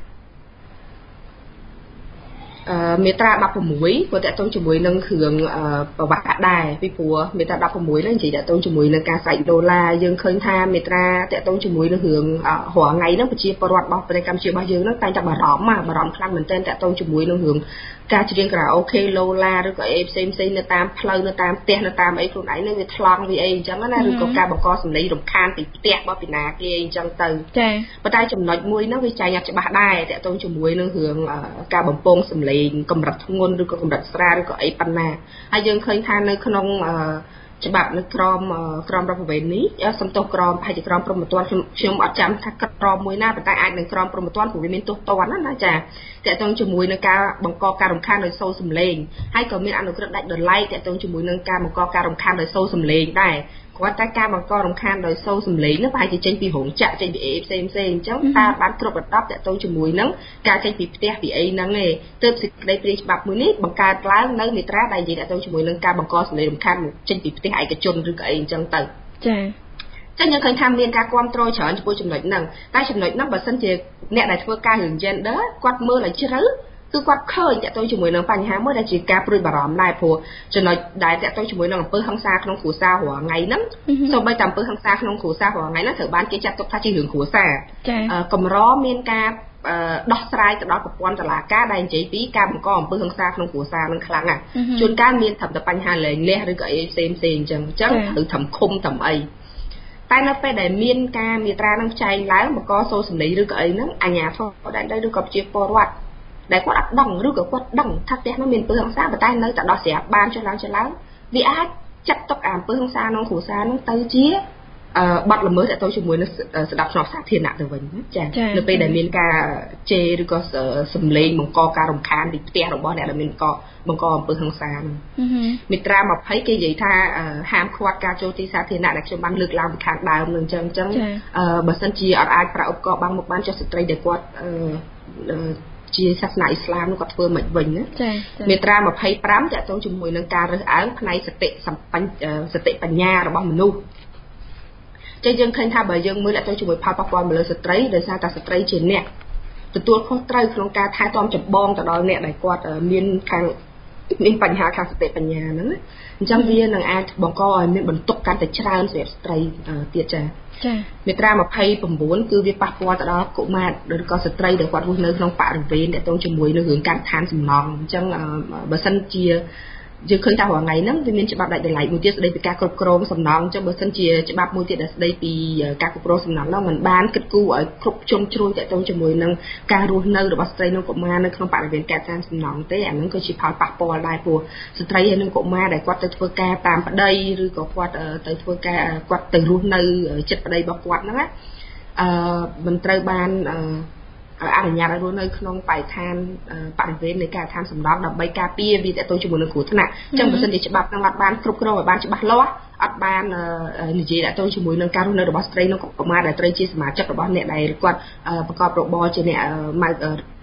មេត្រា16គាត់តកតងជាមួយនឹងគ្រឿងប្រវត្តិដែរពីព្រោះមេត្រា16ហ្នឹងនិយាយតកតងជាមួយនឹងការស្រែកដុល្លារយើងឃើញថាមេត្រាតកតងជាមួយនឹងរឿងរាល់ថ្ងៃហ្នឹងប្រជាពលរដ្ឋរបស់ប្រទេសកម្ពុជារបស់យើងហ្នឹងតែងតែបារម្ភខ្លាំងមែនទែនតកតងជាមួយនឹងរឿងការច្រៀងខារ៉ាអូខេឡូឡាឬក៏អីផ្សេងនៅតាមផ្លូវនៅតាមផ្ទះនៅតាមអីខ្លួនឯងនឹងវាថ្លង់វាអីអញ្ចឹងណាឬក៏ការបង្កសម្លេងរំខានពីផ្ទះរបស់ពីណាគេអញ្ចឹងទៅចាប៉ុន្តែចំណុចមួយហ្នឹងវាចែងអត់ច្បាស់ដែរតកតងជាមួយនឹងរឿងការបំពងសម្លេងកម្រិតធ្ងន់ឬក៏កម្រិតស្រាលឬក៏អីប៉ុណ្ណាហើយយើងឃើញថានៅក្នុងច្បាប់នៅក្រមរដ្ឋប្រវេណនេះសំទោសក្រមប្រហែលជាក្រមព្រហ្មទណ្ឌខ្ញុំអត់ចាំថាក្រមមួយណាប៉ុន្តែអាចនឹងក្រមព្រហ្មទណ្ឌព្រោះវាមានទោសទណ្ឌណាចាតកតងជាមួយនឹងការបង្កការរំខានដោយសូរសំឡេងហើយក៏មានអនុក្រឹត្យដាច់ដោយឡែកតកតងជាមួយនឹងការបង្កការរំខានដោយសូរសំឡេងដែរគាត់តែការបង្ករំខានដោយសូរសំឡេងនោះប្រហែលជាចេញពីរោងចក្រចេញពីអីផ្សេងអញ្ចឹងតើបានគ្រប់រដាប់តកតងជាមួយនឹងការចេញពីផ្ទះពីអីហ្នឹងឯងទើបសេចក្តីព្រាងច្បាប់មួយនេះបង្កើតឡើងនៅមេត្រាដែលនិយាយតកតងជាមួយនឹងការបង្កសំឡេងរំខានចេញពីផ្ទះឯកជនឬក៏អីអញ្ចឹងទៅចាចឹងយើងឃើញថាមានការគ្រប់គ្រងច្រើនចំពោះចំណុចហ្នឹងតែចំណុចហ្នឹងបើសិនជាអ្នកដែលធ្វើការរឿង gender គាត់មើលឲ្យជ្រៅគឺគាត់ឃើញតកតងជាមួយនឹងបញ្ហាមួយដែលជាការព្រួយបារម្ភដែរព្រោះចំណុចដែលតកតងជាមួយនឹងអំពើហិង្សាក្នុងគ្រួសាររាល់ថ្ងៃហ្នឹងសូម្បីតែអំពើហិង្សាក្នុងគ្រួសាររាល់ថ្ងៃហ្នឹងត្រូវបានគេចាត់ទុកថាជារឿងគ្រួសារកម្រមានការដោះស្រាយទៅដល់ប្រព័ន្ធតុលាការដែលនិយាយពីការបង្កអំពើហិង្សាក្នុងគ្រួសារនឹងខ្លាំងណាស់ជួនកាលមានត្រឹមតែបញ្ហាលែងលះឬក៏អីផ្សេងអញ្ចឹងត្រូវត្រឹមឃុំត្រឹមអីតែនៅពេលដែលមានការមេត្រានឹងចែងឡើងបង្កសូរសម្លេងឬក៏អីហ្នឹងអាជ្ញាធរដែនដីឬក៏ប្រជាពលរដ្ឋដែលគាត់អត់ដឹងឬក៏គាត់ដឹងថាផ្ទះនោះមានអំពើហិង្សាប៉ុន្តែនៅតែដោះស្រាយបានចុះឡើងវាអាចចាត់ទុកអំពើហិង្សាក្នុងគ្រួសារនោះទៅជាបាត់ល្មើសទៅជាមួយនឹងស្ដាប់ស្នប់សាធារណៈទៅវិញណាចានៅពេលដែលមានការជេរឬក៏សម្លេងបង្កការរំខានពីផ្ទះរបស់អ្នកដែលមានបង្កអំពើហិង្សានោះមាត្រា20គេនិយាយថាហាមឃាត់ការចូលទីសាធារណៈដែលខ្ញុំបានលើកឡើងពីខាងដើមនឹងអញ្ចឹងបើសិនជាអត់អាចប្រើឧបករណ៍បាំងមុខបានចុះស្ត្រីដែលគាត់ជាសាសនាអ៊ីស្លាមនោះគាត់ធ្វើមិនវិញណាមាត្រា25តកតងជាមួយនឹងការរើសអើងផ្នែកសតិបញ្ញារបស់មនុស្សចឹងយើងឃើញថាបើយើងមើលតកតងជាមួយផលប៉ះពាល់មកលើស្ត្រីដោយសារតែស្ត្រីជាអ្នកទទួលខុសត្រូវក្នុងការថែទាំចម្បងទៅដល់អ្នកដែលគាត់មានបញ្ហាខាងសតិបញ្ញាហ្នឹងអញ្ចឹងវានឹងអាចបង្កឲ្យមានបន្ទុកកាន់តែច្រើនសម្រាប់ស្ត្រីទៀតចាមាត្រា29គឺវាប៉ះពាល់ទៅដល់កុមារឬក៏ស្ត្រីដែលគាត់រស់នៅក្នុងបរិវេណដែលតងជាមួយនឹងរឿងកាត់ឋានសំណង់អញ្ចឹងបើសិនជាយើងឃើញថារាល់ថ្ងៃហ្នឹងវាមានច្បាប់ដាច់ដោយឡែកមួយទៀតស្ដីពីការគ្រប់គ្រងសំណង់អញ្ចឹងបើសិនជាច្បាប់មួយទៀតដែលស្ដីពីការគ្រប់គ្រងសំណង់នោះมันបានគិតគូរឲ្យគ្រប់ជ្រុងជ្រោយទាក់ទងជាមួយនឹងការរស់នៅរបស់ស្ត្រីនិងកុមារនៅក្នុងបរិវេណកាត់ឋានសំណង់ទេអាហ្នឹងក៏ជាផលប៉ះពាល់ដែរព្រោះស្ត្រីហើយនិងកុមារដែលគាត់ទៅធ្វើការតាមប្តីឬក៏គាត់ទៅធ្វើការគាត់ទៅរស់នៅជិតប្តីរបស់គាត់ហ្នឹងណាមិនត្រូវបានអនុញ្ញាតឲ្យរស់នៅក្នុងបរិស្ថានបរិវេណនៃការដ្ឋានសំណង់ដើម្បីការពារវាតទៅជាមួយនឹងគ្រោះថ្នាក់អញ្ចឹងបើសិនជាច្បាប់នឹងអត់បានគ្រប់គ្រងឲ្យបានច្បាស់លាស់អត់បាននិយាយតទៅជាមួយនឹងការរស់នៅរបស់ស្ត្រីនិងកុមារដែលត្រូវជាសមាជិករបស់អ្នកដែលគាត់ប្រកបរបរជាអ្នក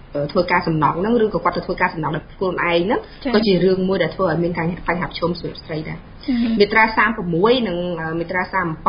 ធ្វើការសំណងហ្នឹងឬក៏គាត់ទៅធ្វើការសំណងដោយខ្លួនឯងហ្នឹងក៏ជារឿងមួយដែលធ្វើឲ្យមានការបញ្ហាប្រឈមសម្រាប់ស្ត្រីដែរមាត្រា36និងមាត្រា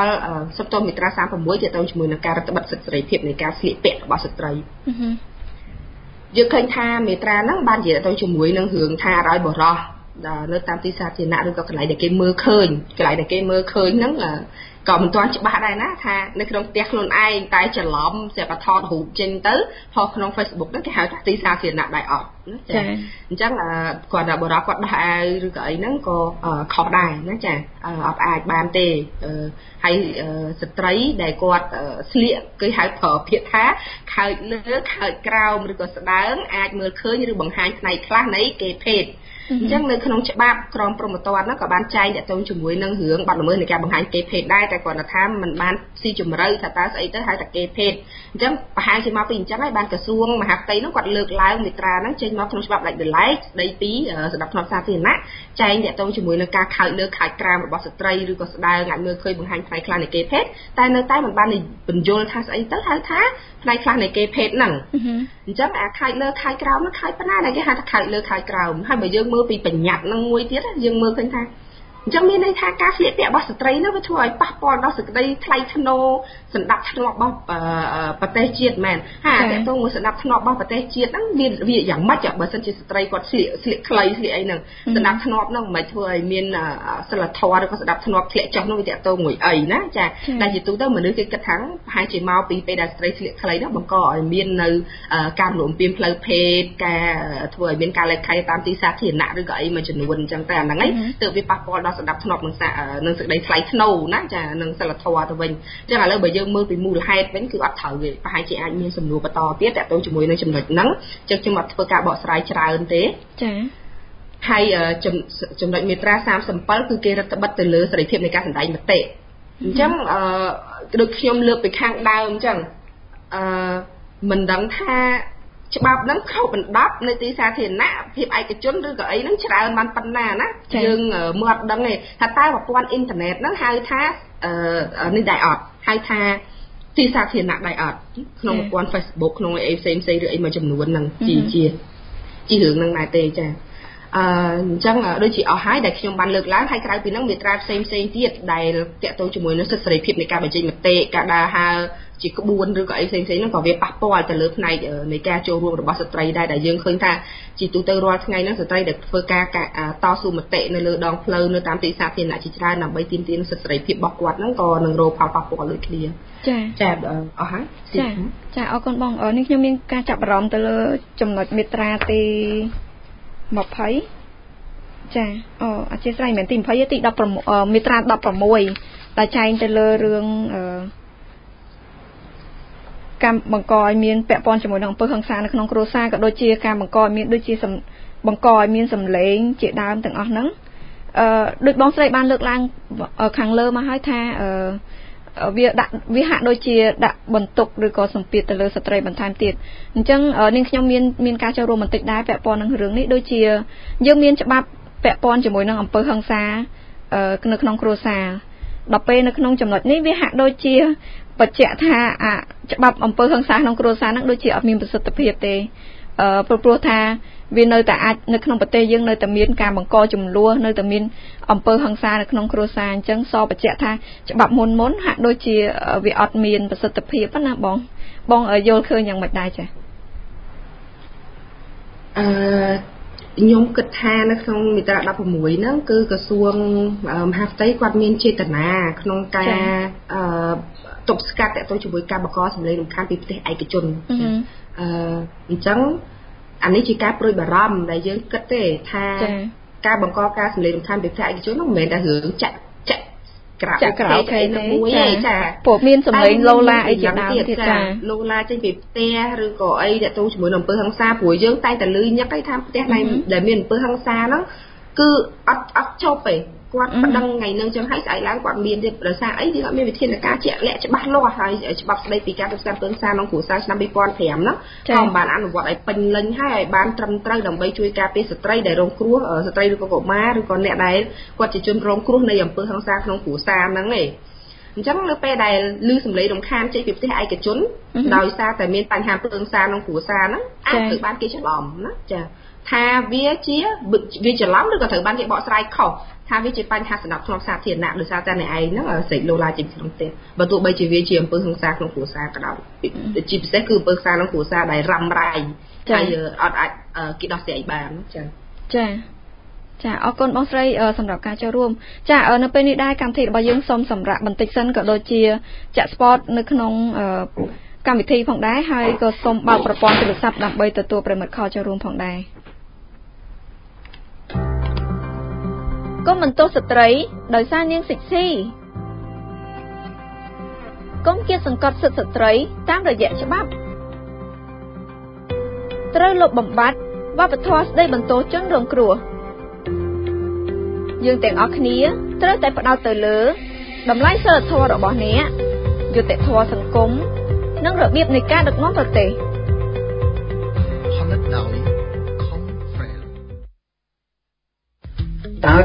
37សុទ្ធតែមាត្រា36ទាក់ទងជាមួយនឹងការរដ្ឋបិទសិទ្ធិសេរីភាពនៃការស្លៀកពាក់របស់ស្ត្រីយើងឃើញថាមាត្រាហ្នឹងបាននិយាយទៅជាមួយនឹងរឿងថាឲ្យបរោះនៅតាមទីសាធារណៈឬក៏កន្លែងដែលគេមើលឃើញហ្នឹងក៏មិនទាន់ច្បាស់ដែរណាថានៅក្នុងផ្ទះខ្លួនឯងតែច្រឡំស្រាប់តែថតរូបចេញទៅផុសក្នុង Facebook ហ្នឹងគេហៅថាទីសាធារណៈដែរអត់ចាអញ្ចឹងគាត់ថាបរោះគាត់ដោះអាវឬក៏អីហ្នឹងក៏ខុសដែរណាចាអត់អាចបានទេហើយស្ត្រីដែលគាត់ស្លៀកគេហៅប្រើពាក្យថាខើចលើខើចក្រោមឬក៏ស្ដើងអាចមើលឃើញឬបង្ហាញផ្នែកខ្លះនៃគេភេទអញ្ចឹងនៅក្នុងច្បាប់ក្រមព្រហ្មទណ្ឌហ្នឹងក៏បានចែងទាក់ទងជាមួយនឹងរឿងបាត់ល្មើសនៃការបង្ហាញគេភេទដែរតែគាត់ថាมันបានស៊ីជម្រៅថាតើស្អីទៅហៅថាគេភេទអញ្ចឹងប្រហែលជាមកពីអញ្ចឹងហើយបានក្រសួងមហាផ្ទៃហ្នឹងគាត់លើកឡើងមាត្រាហ្នឹងចេញមកក្នុងច្បាប់ដាច់ដោយឡែកស្ដីពីសណ្ដាប់ធ្នាប់សាធារណៈចែងទាក់ទងជាមួយនឹងការខើចលើខើចក្រោមរបស់ស្ត្រីឬក៏ស្ដើងអាចមើលឃើញបង្ហាញផ្នែកខ្លះនៃគេភេទតែនៅតែមិនបានបញ្យល់ថាស្អីទៅហៅថាផ្នែកខ្លះនៃគេភេទហ្នឹងអញ្ចឹងអាខើចលើខើចក្រោមហ្នឹងខើចប៉ុណ្ណាដែលគេហៅថាខើចលើខើចក្រោមហើយបើយើងមើលពីបញ្ញត្តិហ្នឹងមួយទៀតយើងមើលឃើញថាអញ្ចឹងមានន័យថាការស្លៀកពាក់របស់ស្ត្រីនោះវាធ្វើឲ្យប៉ះពាល់ដល់សេចក្តីថ្លៃថ្នូរសណ្ដាប់ធ្នាប់របស់ប្រទេសជាតិមែនហើយតើតើមួយសណ្ដាប់ធ្នាប់របស់ប្រទេសជាតិហ្នឹងវាយ៉ាងម៉េចបើសិនជាស្ត្រីគាត់ស្លៀកខ្លីស្លៀកអីហ្នឹងសណ្ដាប់ធ្នាប់ហ្នឹងមិនធ្វើឲ្យមានសិលធម៌ឬក៏សណ្ដាប់ធ្នាប់ធ្លាក់ចុះនោះវាតើតើមួយអីណាចាដែលជាទូទៅមនុស្សគេគិតថាប្រហែលជាមកពីពេលដែលស្ត្រីស្លៀកខ្លីហ្នឹងបង្កឲ្យមាននៅការរំលោភផ្លូវភេទការធ្វើឲ្យមានការលេខខៃតាមទីសាធារណៈឬក៏អីមួយចំនួនអញ្ចឹងតែអាហ្នឹងឯងទើបវាប៉ះពាល់សណ្ដាប់ធ្នាប់នឹងសេចក្តីថ្លៃថ្នូរណាចានឹងសិលធម៌ទៅវិញអញ្ចឹងឥឡូវបើយើងមើលពីមូលហេតុវិញគឺអត់ត្រូវទេប្រហែលជាអាចមានសំណួរបន្តទៀតតាក់ទងជាមួយនឹងចំណុចហ្នឹងចឹងខ្ញុំអត់ធ្វើការបកស្រាយច្រើនទេចាហើយចំណុចមាត្រា37គឺគេរដ្ឋបិទទៅលើសេរីភាពនៃការសម្ដែងមតិអញ្ចឹងដូចខ្ញុំលើកពីខាងដើមអញ្ចឹងមិនដឹងថាច្បាប់ហ្នឹងខុសបណ្ដាប់នៅទីសាធារណៈភាពឯកជនឬក៏អីហ្នឹងច្រើនបានប៉ុណ្ណាណាយើងមើលអត់ដឹងទេថាតើប្រព័ន្ធអ៊ីនធឺណិតហ្នឹងហៅថានេះដែរអត់ហៅថាទីសាធារណៈដែរអត់ក្នុងប្រព័ន្ធ Facebook ក្នុងអីផ្សេងឬអីមួយចំនួនហ្នឹងជារឿងហ្នឹងដែរទេចាអញ្ចឹងដូចជាអស់ហើយដែលខ្ញុំបានលើកឡើងហើយក្រៅពីហ្នឹងមាត្រាផ្សេងទៀតដែលតាក់ទងជាមួយនឹងសិទ្ធិសេរីភាពនៃការបញ្ចេញមតិការដើរហើរជាក្បួនឬក៏អីផ្សេងហ្នឹងក៏វាប៉ះពាល់ទៅលើផ្នែកនៃការចូលរួមរបស់ស្ត្រីដែរដែលយើងឃើញថាជាទូទៅរាល់ថ្ងៃហ្នឹងស្ត្រីដែលធ្វើការតស៊ូមតិនៅលើដងផ្លូវនៅតាមទីសាធារណៈជាច្រើនដើម្បីទាមទារសិទ្ធិសេរីភាពរបស់គាត់ហ្នឹងក៏នឹងរងផលប៉ះពាល់ដូចគ្នាចាអស់ហើយចាអរគុណបងនេះខ្ញុំមានការចាប់អារម្មណ៍ទៅលើចំណុចមាត្រាទី20ចាអធិស្ឋានមែនទី20ទី16មាត្រា16ដែលចែងទៅលើរឿងការបង្កឲ្យមានពាក់ព័ន្ធជាមួយនឹងអំពើហិង្សានៅក្នុងគ្រួសារក៏ដូចជាការបង្កឲ្យមានដូចជាបង្កឲ្យមានសម្លេងជាដើមទាំងអស់ហ្នឹងដូចបងស្រីបានលើកឡើងខាងលើមកហើយថាវាហាក់ដូចជាដាក់បន្ទុកឬក៏សម្ពាធទៅលើស្ត្រីបន្ថែមទៀតអញ្ចឹងនាងខ្ញុំមានការចូលរួមបន្តិចដែរពាក់ព័ន្ធនឹងរឿងនេះដូចជាយើងមានច្បាប់ពាក់ព័ន្ធជាមួយនឹងអំពើហិង្សានៅក្នុងគ្រួសារដល់ពេលនៅក្នុងចំណុចនេះវាហាក់ដូចជាបញ្ជាក់ថាច្បាប់អំពើហិង្សាក្នុងគ្រួសារហ្នឹងដូចជាអត់មានប្រសិទ្ធភាពទេព្រោះថាវានៅតែអាចនៅក្នុងប្រទេសយើងនៅតែមានការបង្កចំនួននៅតែមានអំពើហិង្សានៅក្នុងគ្រួសារអញ្ចឹងបញ្ជាក់ថាច្បាប់មុនហាក់ដូចជាវាអត់មានប្រសិទ្ធភាពណាបងយល់ឃើញយ៉ាងម៉េចដែរចាខ្ញុំគិតថានៅក្នុងមាត្រា16ហ្នឹងគឺក្រសួងមហាផ្ទៃគាត់មានចេតនាក្នុងការទប់ស្កាត់ទាក់ទងជាមួយការបង្កសម្លេងរំខានពីផ្ទះឯកជនអញ្ចឹងអានេះជាការព្រួយបារម្ភដែលយើងគិតទេថាការបង្កការសម្លេងរំខានពីផ្ទះឯកជននោះមិនមែនតែរឿងចាក់ក្រៅទេមួយទេចាព្រោះមានសម្លេងឡូឡាអីជាដើមទៀតចាឡូឡាចេញពីផ្ទះឬក៏អីទាក់ទងជាមួយនឹងអំពើហិង្សាព្រោះយើងតែងតែឮញឹកឯថាផ្ទះណាដែលមានអំពើហិង្សាហ្នឹងគឺអត់ចប់ទេគាត់ប្តឹងថ្ងៃនឹងចឹងហើយស្អែកឡើងគាត់មានទៀតដោយសារអីយើងអត់មានវិធានការជាក់លាក់ច្បាស់លាស់ហើយច្បាប់ស្តីពីការទប់ស្កាត់អំពើហិង្សាក្នុងគ្រួសារឆ្នាំ2005ហ្នឹងក៏បានអនុវត្តឲ្យពេញលេញហើយឲ្យបានត្រឹមត្រូវដើម្បីជួយការពារស្ត្រីដែលរងគ្រោះស្ត្រីឬក៏កុមារឬក៏អ្នកដែលគាត់ជាជនរងគ្រោះនៃអំពើហិង្សាក្នុងគ្រួសារហ្នឹងឯងអញ្ចឹងនៅពេលដែលឮសំឡេងរំខានចេញពីផ្ទះឯកជនដោយសារតែមានបញ្ហាភ្លើងសារក្នុងគ្រួសារហ្នឹងអាចត្រូវបានគេច្រឡំណាចាថាវាច្រឡំឬក៏ត្រូវបានគេបកស្រាយខុសថាវាជាបញ្ហាសណ្ដាប់ធ្នាប់សាធារណៈដោយសារតែអ្នកឯងហ្នឹងស្រែកលោឡាចេញក្នុងផ្ទះបើទោះបីជាវាជាអំពើហិង្សាក្នុងគ្រួសារក៏ដោយជាពិសេសគឺអំពើហិង្សាក្នុងគ្រួសារដែលរ៉ាំរ៉ៃហើយអត់អាចគេដោះស្រាយបានចាចាអរគុណបងស្រីសម្រាប់ការចូលរួមចានៅពេលនេះដែរកម្មវិធីរបស់យើងសូមសម្រាប់បន្តិចសិនក៏ដូចជាចាក់ spot នៅក្នុងកម្មវិធីផងដែរហើយក៏សូមបើកប្រព័ន្ធទូរស័ព្ទដើម្បីទទួលប្រិមិត្តខលចូលរួមផងដែរកុំបន្ទោសស្ត្រីដោយសារនាងសិចស៊ីកុំគៀបសង្កត់សិទ្ធិស្ត្រីតាមរយៈច្បាប់ត្រូវលុបបំបាត់វប្បធម៌ស្ដីបន្ទោសជនរងគ្រោះយើងទាំងអស់គ្នាត្រូវតែផ្ដោតទៅលើតម្លៃសីលធម៌របស់អ្នកយុត្តិធម៌សង្គមនិងរបៀបនៃការដឹកនាំប្រទេសផលិតដោយ Confrel តើ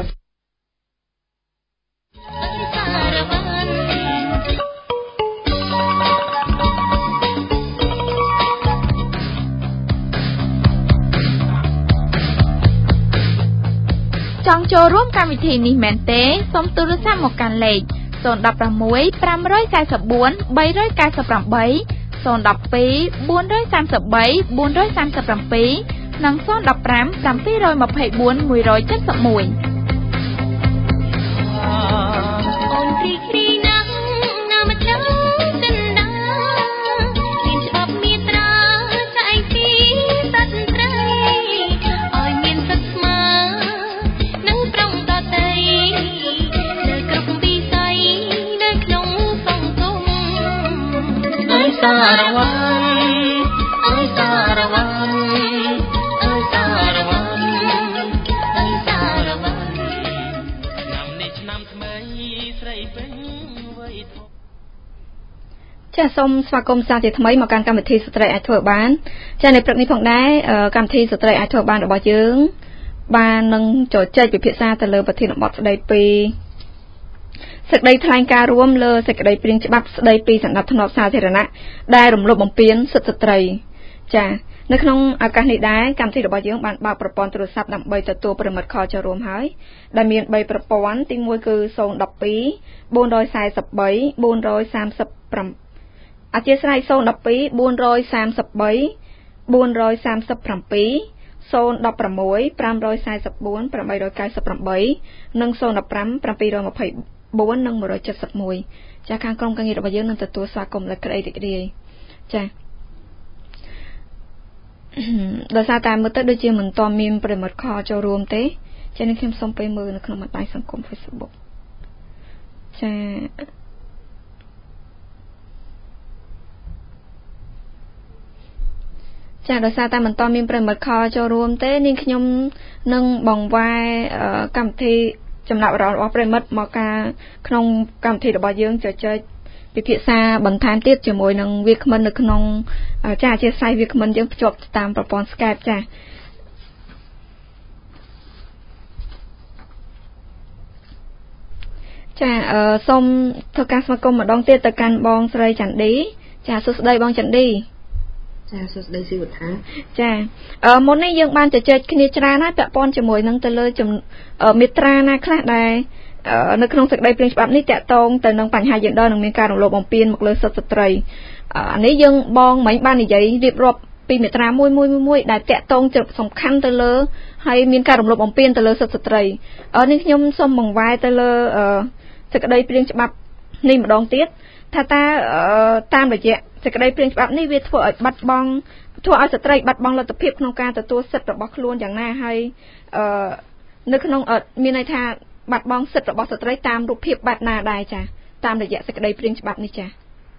ចង់ចូលរួមកម្មវិធីនេះមែនទេសូមទូរស័ព្ទមកកាន់លេខ016 544 398 012 433 437 និង015 724 171 អូនព្រីព្រីណាស់ណាមកចង់ចិនដាមានច្បាប់មេត្រាចែកពីសត្វត្រីឲ្យមានសិទ្ធិស្មើនឹងប្រុងដតីលើគ្រប់វិស័យនៅក្នុងសង្គមអើយសារវ៉ាន់អើយសារវ៉ាន់អើយសារវ៉ាន់អើយសារវ៉ាន់ឆ្នាំនេះឆ្នាំថ្មីស្រីពេញវ័យធំចាសូមស្វាគមន៍សាជាថ្មីមកកាន់កម្មវិធីស្ត្រីអាចធ្វើបានចានៅព្រឹកនេះផងដែរកម្មវិធីស្ត្រីអាចធ្វើបានរបស់យើងបាននឹងជជែកពិភាក្សាទៅលើប្រធានបទស្ដីពីសេចក្តីថ្លែងការណ៍រួមលើសេចក្តីព្រាងច្បាប់ស្តីពីសណ្ដាប់ធ្នាប់សាធារណៈដែលរំលោភបំពានសិទ្ធិស្ត្រីចានៅក្នុងឱកាសនេះដែរកម្មវិធីរបស់យើងបានបើកប្រព័ន្ធទូរស័ព្ទដើម្បីទទួលប្រិមិត្តខលចូលរួមហើយដែលមាន3ប្រព័ន្ធទី1គឺ012 443 437អធិស្ឋាន012 433 437 016 544 898និង015 724និង171ចាខាងក្រុមការងាររបស់យើងនឹងទទួលស្វាគមន៍លើក្តីរីករាយចាដោយសារតែមើលទៅដូចជាមិនទាន់មានប្រិមិត្តខលចូលរួមទេចានេះខ្ញុំសូមពេលមើលនៅក្នុងបណ្ដាញសង្គម Facebook ចាដោយសារតែមិនទាន់មានប្រិមិត្តខលចូលរួមទេនាងខ្ញុំនឹងបង្វែរកម្មវិធីចំណាប់អារម្មណ៍របស់ប្រិមិត្តមកការក្នុងកម្មវិធីរបស់យើងជជែកពិភាក្សាបន្ថែមទៀតជាមួយនឹងវាគ្មិននៅក្នុងចាអធិស្ឋានវាគ្មិនយើងភ្ជាប់តាមប្រព័ន្ធ Skype ចាសូមធ្វើការស្វាគមន៍ម្ដងទៀតទៅកាន់បងស្រីចន្ទឌីចាសួស្ដីបងចន្ទឌីចាសួស្ដីស៊ីវត្ថាចាមុននេះយើងបានជជែកគ្នាច្រើនហើយពាក់ព័ន្ធជាមួយនឹងទៅលើមេត្រាណាខ្លះដែលនៅក្នុងសេចក្តីព្រាងច្បាប់នេះតាក់ទងទៅនឹងបញ្ហាយេនឌ័រនិងមានការរំលោភបំពានមកលើសិទ្ធិស្ត្រីអានេះយើងបងមិញបាននិយាយរៀបរាប់ពីមេត្រាមួយដែលតាក់ទងសំខាន់ទៅលើហើយមានការរំលោភបំពានទៅលើសិទ្ធិស្ត្រីនេះខ្ញុំសូមបង្វែរទៅលើសេចក្តីព្រាងច្បាប់នេះម្ដងទៀតថាតាមរយៈសេចក្តីព្រាងច្បាប់នេះវាធ្វើឲ្យស្ត្រីបាត់បង់លទ្ធភាពក្នុងការទទួលសិទ្ធិរបស់ខ្លួនយ៉ាងណាហើយនៅក្នុងមានន័យថាបាត់បង់សិទ្ធិរបស់ស្ត្រីតាមរូបភាពបែបណាដែរចាតាមរយៈសេចក្តីព្រាងច្បាប់នេះចា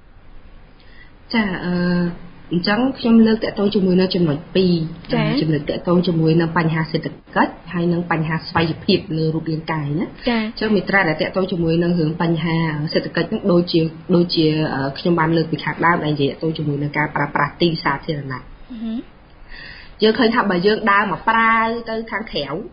អញ្ចឹងខ្ញុំលើកតកតងជាមួយនៅចំណុច2ចំណុចតកតងជាមួយនៅបញ្ហាសេដ្ឋកិច្ចហើយនិងបញ្ហាស្វ័យភាពលើរូបរាងកាយណាអញ្ចឹងមេត្រាដែលតកតងជាមួយនឹងរឿងបញ្ហាសេដ្ឋកិច្ចហ្នឹងដូចជាខ្ញុំបានលើកពីខាងដើមដែលនិយាយតកតងជាមួយនឹងការប្រើប្រាស់ទីសាធារណៈយើងឃើញថាបើយើងដើរមកប្រើទៅខាងក្រៅ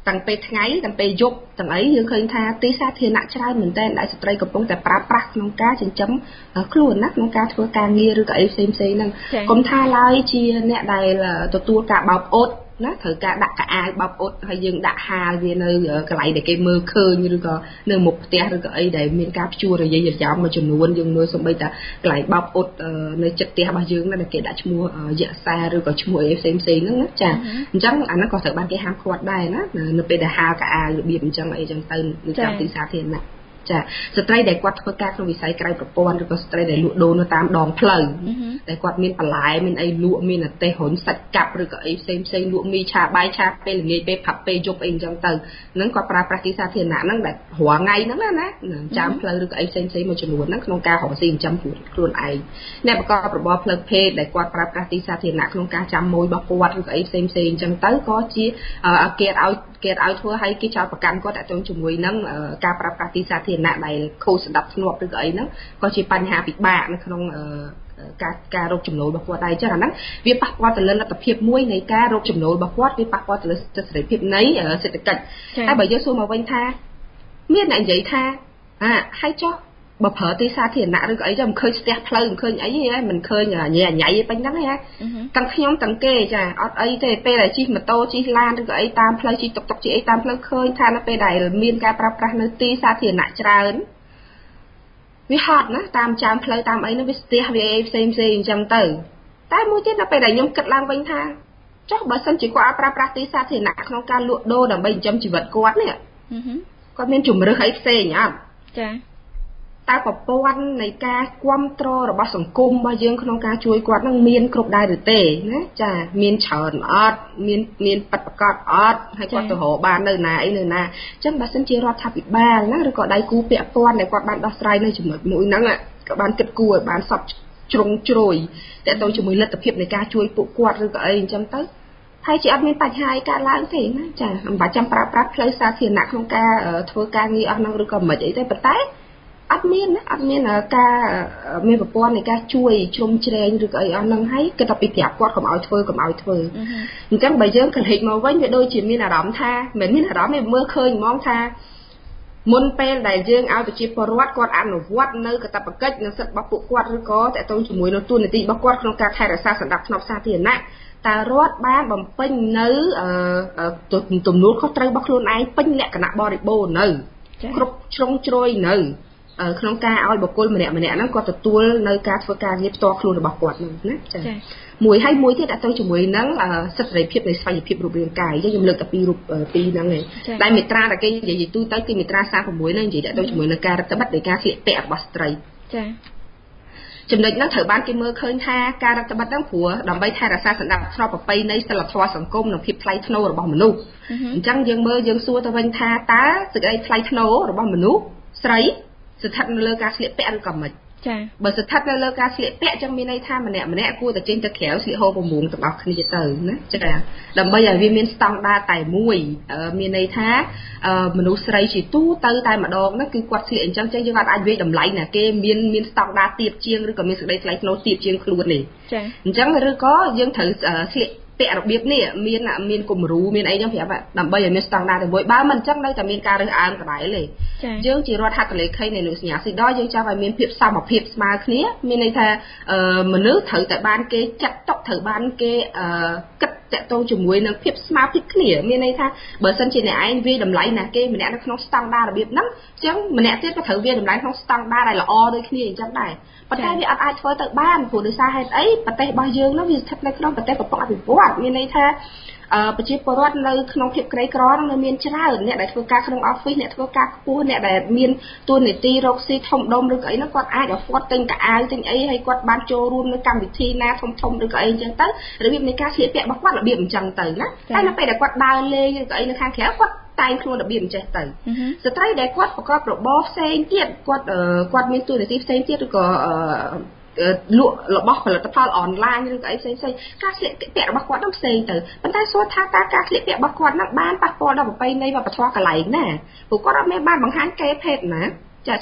តាំងពេលថ្ងៃតាំងពេលយប់ទាំងអីយើងឃើញថាទីសាធារណៈច្រើនមែនតើដែលស្ត្រីកំពុងតែប្រើប្រាស់ក្នុងការចិញ្ចឹមខ្លួនណាក្នុងការធ្វើការងារឬក៏អីផ្សេងៗហ្នឹងកុំថាឡើយជាអ្នកដែលទទួលការបោកអ៊ុតណាត្រូវការដាក់កៅអៅបោកអ៊ុតហើយយើងដាក់ហាលវានៅកន្លែងដែលគេមើលឃើញឬក៏នៅមុខផ្ទះឬក៏អីដែលមានការព្យួររយាយរយ៉ាំមួយចំនួនយើងមើលសូម្បីតែកន្លែងបោកអ៊ុតនៅចិត្តផ្ទះរបស់យើងណាដែលគេដាក់ឈ្មោះយក្សសាឬក៏ឈ្មោះអីផ្សេងៗហ្នឹងណាចាអញ្ចឹងអាហ្នឹងក៏ត្រូវបានគេហាមឃាត់ដែរណានៅពេលដែលហាលកៅអៅរបៀបអញ្ចឹងអីចឹងទៅនៅតាមទីសាធារណៈចាស្ត្រីដែលគាត់ធ្វើការក្នុងវិស័យក្រៅប្រព័ន្ធឬក៏ស្ត្រីដែលលក់ដូរនៅតាមដងផ្លូវដែលគាត់មានបន្លែមានអីលក់មានអទេសរុញសាច់កាប់ឬក៏អីផ្សេងលក់មីឆាបាយឆាពេលល្ងាចពេលផាប់ពេលយប់អីអញ្ចឹងទៅហ្នឹងគាត់ប្រើប្រាស់ទីសាធារណៈហ្នឹងដែលរាល់ថ្ងៃហ្នឹងណាចាំផ្លូវឬក៏អីផ្សេងមួយចំនួនហ្នឹងក្នុងការរកស៊ីចិញ្ចឹមខ្លួនឯងអ្នកប្រកបរបរផ្លូវភេទដែលគាត់ប្រើប្រាស់ទីសាធារណៈក្នុងការចាំម៉ួយរបស់គាត់ឬក៏អីផ្សេងអញ្ចឹងទៅក៏ជាគេឲ្យធ្វើឲ្យគេចោទប្រកាន់គាត់តែទៅជាមួយនឹងការប្រើប្រាស់ទីសាធារណៈដែលខូចសណ្ដាប់ធ្នាប់ឬក៏អីហ្នឹងក៏ជាបញ្ហាពិបាកនៅក្នុងការរកចំណូលរបស់គាត់ដែរអញ្ចឹងអាហ្នឹងវាប៉ះពាល់ទៅលើលទ្ធភាពមួយនៃការរកចំណូលរបស់គាត់វាប៉ះពាល់ទៅលើសិទ្ធិសេរីភាពនៃសេដ្ឋកិច្ចតែបើយើងសួរមកវិញថាមានអ្នកនិយាយថាហើយចុះបើប្រើទីសាធារណៈឬក៏អីចឹងមិនឃើញស្ទះផ្លូវមិនឃើញអីទេមិនឃើញញ៉ៃឯពេញហ្នឹងទេទាំងខ្ញុំទាំងគេចាអត់អីទេពេលដែលជិះម៉ូតូជិះឡានឬក៏អីតាមផ្លូវជិះតុកតុកជិះអីតាមផ្លូវឃើញថានៅពេលដែលមានការប្រើប្រាស់នៅទីសាធារណៈច្រើនវាហត់ណាតាមចាមផ្លូវតាមអីនោះវាស្ទះវាផ្សេងអញ្ចឹងទៅតែមួយទៀតដល់ពេលដែលខ្ញុំគិតឡើងវិញថាចុះបើសិនជាគាត់ប្រើប្រាស់ទីសាធារណៈក្នុងការលក់ដូរដើម្បីចិញ្ចឹមជីវិតគាត់នេះគាត់មានជំរឿសអីផ្សេងអត់ចាតើប្រព័ន្ធនៃការគ្រប់គ្រងរបស់សង្គមរបស់យើងក្នុងការជួយគាត់នឹងមានគ្រប់ដែរឬទេណាចាមានច្រើនអត់មានប៉ັດប្រកាសអត់ហើយគាត់ទៅរកបាននៅណាអីនៅណាអញ្ចឹងបើសិនជារដ្ឋាភិបាលណាឬក៏ដៃគូពាក់ព័ន្ធដែលគាត់បានដោះស្រាយនៅចំណុចមួយហ្នឹងក៏បានគិតគូរឲ្យបានសពជ្រុងជ្រោយតែទៅជាមួយលទ្ធភាពនៃការជួយពួកគាត់ឬក៏អីអញ្ចឹងទៅហើយជាអត់មានបញ្ហាអីកើតឡើងទេណាចាមិនបាច់ចាំប្រើប្រាស់ផ្លូវសាធារណៈក្នុងការធ្វើការងារអស់ហ្នឹងឬក៏មិនអីទេប៉ុន្តែអត់មានការមានប្រព័ន្ធនៃការជួយជ្រោមជ្រែងឬក៏អីអស់ហ្នឹងហើយគិតតែពីប្រាប់គាត់កុំឲ្យធ្វើអញ្ចឹងបើយើងកលិចមកវិញវាដូចជាមានអារម្មណ៍ថាមិនមានអារម្មណ៍ទេមើលឃើញហ្មងថាមុនពេលដែលយើងឲ្យប្រជាពលរដ្ឋគាត់អនុវត្តនៅកាតព្វកិច្ចនិងសិទ្ធិរបស់ពួកគាត់ឬក៏តទៅជាមួយនឹងទូនាទីរបស់គាត់ក្នុងការថែរក្សាសណ្ដាប់ធ្នាប់សាធារណៈតើរដ្ឋបានបំពេញនៅទំនួលខុសត្រូវរបស់ខ្លួនឯងពេញលក្ខណៈបរិបូរណ៍នៅគ្រប់ជ្រុងជ្រោយនៅក្នុងការឲ្យបុគ្គលម្នាក់ហ្នឹងគាត់ទទួលនៅការធ្វើការងារផ្ទាល់ខ្លួនរបស់គាត់ហ្នឹងណាចា៎មួយទៀតទៅជាមួយនឹងសិទ្ធិសេរីភាពនៃស្វ័យភាពរូបរាងកាយខ្ញុំលើកតែពីហ្នឹងឯងដែលមេត្រាដែលគេនិយាយទូទៅគឺមេត្រា36ហ្នឹងនិយាយទៅជាមួយនឹងការរដ្ឋបတ်នៃការស្លៀកពាក់របស់ស្ត្រីចា៎ចំណុចហ្នឹងត្រូវបានគេមើលឃើញថាការរដ្ឋបတ်ហ្នឹងព្រោះដើម្បីថែរក្សាសណ្ដាប់ធ្នាប់ប្រពៃណីសិលធម៌សង្គមនិងភាពថ្លៃថ្នូររបស់មនុស្សអញ្ចឹងយើងសួរទៅវិញថាតើសេចក្តីថ្លៃថ្នូររបស់មនុស្សស្រីស្ថិតនៅលើការស្លៀកពាក់ឬក៏មិនចា៎បើស្ថិតនៅលើការស្លៀកពាក់ចឹងមានន័យថាម្នាក់គួរតែចេញទៅក្រៅស្លៀកហូលប្រមួងទាំងអស់គ្នាទៅណាចា៎ដើម្បីឲ្យវាមានស្តង់ដារតែមួយមានន័យថាមនុស្សស្រីជាទូទៅតែម្ដងហ្នឹងគឺគាត់ស្លៀកអញ្ចឹងយើងអត់អាចវាយតម្លៃណាគេមានស្តង់ដារទាបជាងឬក៏មានសេចក្តីថ្លៃថ្នូរទាបជាងខ្លួននេះចា៎អញ្ចឹងឬក៏យើងត្រូវស្លៀកពាក់របៀបនេះមានគំរូមានអីចឹងប្រាប់ដើម្បីឲ្យមានស្តង់ដារតែមួយបើមិនអញ្ចឹងនៅតែមានការរើសអើងដដែលទេយើងជារដ្ឋហត្ថលេខីនៃលោកសញ្ញាស៊ីដរយើងចង់ឲ្យមានភាពសមភាពស្មើគ្នាមានន័យថាមនុស្សត្រូវតែបានគេចាត់ទុកត្រូវបានគេគិតតាក់ទងជាមួយនឹងភាពស្មើភាពគ្នាមានន័យថាបើសិនជាអ្នកឯងវាតម្លៃណាគេម្នាក់នៅក្នុងស្តង់ដាររបៀបហ្នឹងអញ្ចឹងម្នាក់ទៀតក៏ត្រូវវាតម្លៃក្នុងស្តង់ដារដែលល្អដូចគ្នាអញ្ចឹងដែរប៉ុន្តែវាអត់អាចធ្វើទៅបានព្រោះដោយសារហេតុអីប្រទេសរបស់យើងនោះវាស្ថិតនៅក្នុងប្រទេសកំពុងអភិវឌ្ឍមានន័យថាប្រជាពលរដ្ឋនៅក្នុងភាពក្រីក្រនៅមានច្រើនអ្នកដែលធ្វើការក្នុង office អ្នកធ្វើការខ្ពស់អ្នកដែលមានតួនាទីរកស៊ីធំដុំឬក៏អីនោះគាត់អាច afford ទិញកៅអៅទិញអីហើយគាត់បានចូលរួមនៅកម្មវិធីណាធំឬក៏អីអញ្ចឹងទៅរបៀបនៃការស្លៀកពាក់របស់គាត់របៀបអញ្ចឹងទៅណាតែនៅពេលដែលគាត់ដើរលេងឬក៏អីនៅខាងក្រៅគាត់តែងខ្លួនរបៀបអញ្ចេះទៅស្ត្រីដែលគាត់ប្រកបរបរផ្សេងទៀតគាត់មានតួនាទីផ្សេងទៀតឬក៏លក់របស់ផលិតផលអនឡាញឬក៏អីផ្សេងការស្លៀកពាក់របស់គាត់នឹងផ្សេងទៅប៉ុន្តែសួរថាតើការស្លៀកពាក់របស់គាត់នឹងបានប៉ះពាល់ដល់ប្រពៃណីវប្បធម៌កន្លែងណាព្រោះគាត់អត់មានបានបង្ហាញកេរភេទណាចាច្បាប់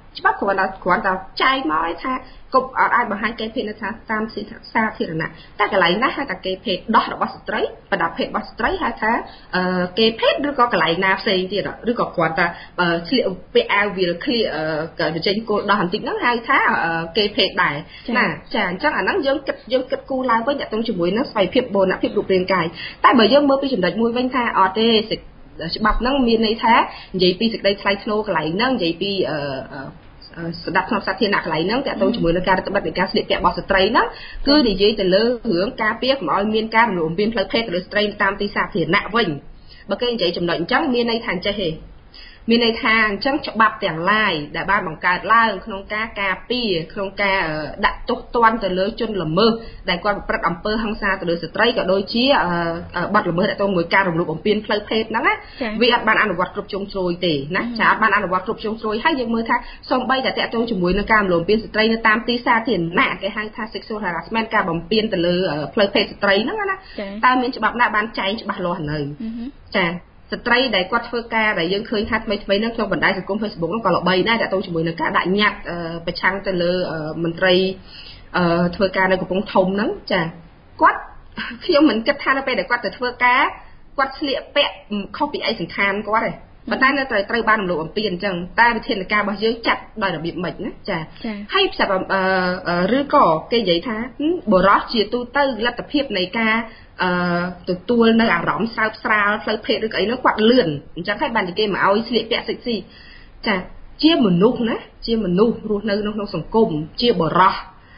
ច្បាប់គ្រាន់តែចែកមកឲ្យថាគប់អត់អាចបង្ហាញគេភេទនៅថាតាមសាធារណៈតែកន្លែងណាហៅថាគេភេទដោះរបស់ស្ត្រីប្រដាប់ភេទរបស់ស្ត្រីហៅថាគេភេទឬក៏កន្លែងណាផ្សេងទៀតឬក៏គ្រាន់តែស្លៀកពាក់អាវវាលឃ្លៀបញ្ចេញគោលដោះបន្តិចហ្នឹងហៅថាគេភេទដែរណាចាអញ្ចឹងអាហ្នឹងយើងគិតគូរឡើងវិញតាក់ទងជាមួយនឹងស្វ័យភាពបូរណភាពរូបរាងកាយតែបើយើងមើលពីចំណុចមួយវិញថាអត់ទេច្បាប់ហ្នឹងមានន័យថានិយាយពីសេចក្តីថ្លៃថ្នូរកន្លែងហ្នឹងនិយាយពីស្ដាប់ក្នុងសាធារណៈកន្លែងហ្នឹងតាក់ទងជាមួយនឹងការរដ្ឋបတ်នៃការស្លៀកពាក់របស់ស្ត្រីហ្នឹងគឺនិយាយទៅលើរឿងការពារកុំឲ្យមានការរំលោភបំពានផ្លូវភេទទៅលើស្ត្រីតាមទីសាធារណៈវិញបើគេនិយាយចំណុចអញ្ចឹងមានន័យថាអញ្ចេះទេមានន័យថាអញ្ចឹងច្បាប់ទាំងឡាយដែលបានបង្កើតឡើងក្នុងការការពារក្នុងការដាក់ទោសទណ្ឌទៅលើជនល្មើសដែលគាត់ប្រព្រឹត្តអំពើហិង្សាទៅលើស្ត្រីក៏ដូចជាបទល្មើសដាក់ទងមួយការរំលោភបំពានផ្លូវភេទហ្នឹងណាវាអត់បានអនុវត្តគ្រប់ជ្រុងជ្រោយទេណាចាអត់បានអនុវត្តគ្រប់ជ្រុងជ្រោយហើយយើងមើលថាសូម្បីតែតាក់ទងជាមួយនឹងការរំលោភបំពានស្ត្រីនៅតាមទីសាធារណៈគេហៅថា sexual harassment ការបំពានទៅលើផ្លូវភេទស្ត្រីហ្នឹងណាតើមានច្បាប់ណាបានចែងច្បាស់លាស់នៅចាស្ត្រីដែលគាត់ធ្វើការដែលយើងឃើញថាថ្មីៗហ្នឹងក្នុងបណ្ដាញសង្គម Facebook ហ្នឹងក៏ល្បីដែរតាក់ទងជាមួយនឹងការដាក់ញត្តិប្រឆាំងទៅលើមន្ត្រីធ្វើការនៅកំពង់ធំហ្នឹងចាគាត់ខ្ញុំមិនគិតថានៅពេលដែលគាត់ទៅធ្វើការគាត់ស្លៀកពាក់ខុសពីឯកសណ្ឋានគាត់ទេប៉ុន្តែនៅត្រូវបានរំលោភបំពានអញ្ចឹងតែវិធានការរបស់យើងចាត់ដោយរបៀបម៉េចណាចាហើយផ្សេងឬក៏គេនិយាយថាបរោះជាទូទៅលទ្ធភាពនៃការទទួលនៅអារម្មណ៍សើចស្រាលផ្លូវភេទឬក៏អីនោះគាត់លឿនអញ្ចឹងហើយបានតែគេមកឲ្យស្លៀកពាក់សិចស៊ីចាជាមនុស្សណាជាមនុស្សរស់នៅក្នុងសង្គមជាបរោះ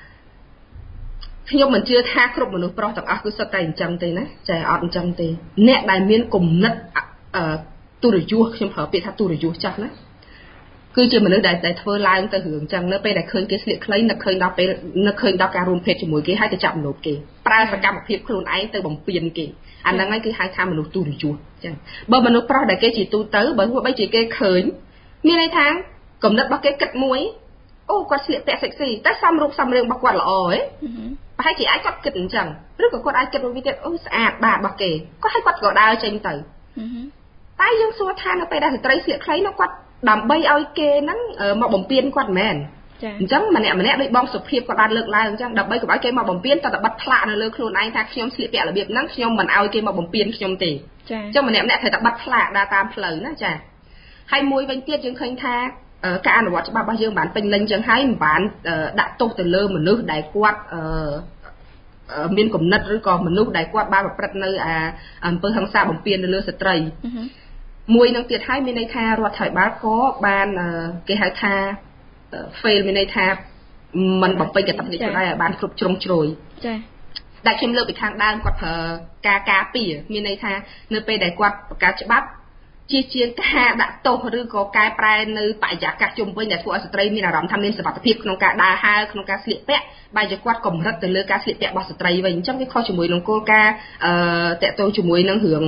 ខ្ញុំមិនជឿថាគ្រប់មនុស្សប្រុសទាំងអស់គឺសុទ្ធតែអញ្ចឹងទេណាចាអត់អញ្ចឹងទេអ្នកដែលមានគំនិតទុរយុះខ្ញុំប្រើពាក្យថាទុរយុះចាស់ណាគឺជាមនុស្សដែលធ្វើឡើងទៅរឿងអញ្ចឹងនៅពេលដែលឃើញគេស្លៀកខ្លីនឹកឃើញដល់ការរួមភេទជាមួយគេហើយទៅចាប់មនុស្សគេប្រើសកម្មភាពខ្លួនឯងទៅបំពេញគេអាហ្នឹងហើយគឺហៅថាមនុស្សទុរយុះអញ្ចឹងបើមនុស្សប្រុសដែលគេជាទូទៅបើទោះបីជាគេឃើញមានន័យថាគំនិតរបស់គេគិតមួយអូគាត់ស្លៀកពាក់ sexy តែសំរូបសំរឿងរបស់គាត់ល្អហ៎ប្រហែលជាអាចគាត់គិតអញ្ចឹងឬក៏គាត់អាចគិតមួយទៀតអូស្អាតបាទរបស់គេគាត់ឲ្យគាត់ក៏ដើរចេញទៅតែយើងសួរថានៅពេលដែលស្ត្រីស្លៀកខ្លីនោះគាត់ដើម្បីឲ្យគេហ្នឹងមកបំពេញគាត់មែនអញ្ចឹងម្នាក់ដូចបងសុភាពគាត់បានលើកឡើងអញ្ចឹងដើម្បីកុំឲ្យគេមកបំពេញតើតបិទផ្លាកនៅលើខ្លួនឯងថាខ្ញុំស្លៀកពាក់របៀបហ្នឹងខ្ញុំមិនឲ្យគេមកបំពេញខ្ញុំទេអញ្ចឹងម្នាក់ត្រូវតែបិទផ្លាកដើរតាមផ្លូវណាចាហើយមួយវិញទៀតយើងឃើញថាការអនុវត្តច្បាប់របស់យើងបានពេញលេញអញ្ចឹងហើយមិនបានដាក់ទោសទៅលើមនុស្សដែលគាត់មានគំនិតឬក៏មនុស្សដែលគាត់បានប្រព្រឹត្តនៅអំពើហិង្សាបំពាននៅលើស្ត្រីមួយនឹងទៀតហើយមានន័យថារដ្ឋាភិបាលក៏បានគេហៅថា fail មានន័យថាมันបំពេញកាតព្វកិច្ចដែរឲ្យបានគ្រប់ជ្រុងជ្រោយចា៎ដែលខ្ញុំលើកពីខាងដើមគាត់ប្រើការពារមានន័យថានៅពេលដែលគាត់បង្កើតច្បាប់ជាជាងការដាក់ទោសឬក៏កែប្រែនៅបរិយាកាសជុំវិញដែលធ្វើឲ្យស្ត្រីមានអារម្មណ៍ថាមានសុវត្ថិភាពក្នុងការដើរហើរក្នុងការស្លៀកពាក់បែរជាគាត់កម្រិតទៅលើការស្លៀកពាក់របស់ស្ត្រីវិញអញ្ចឹងវាខុសជាមួយនឹងគោលការណ៍តាក់ទងជាមួយនឹងរឿង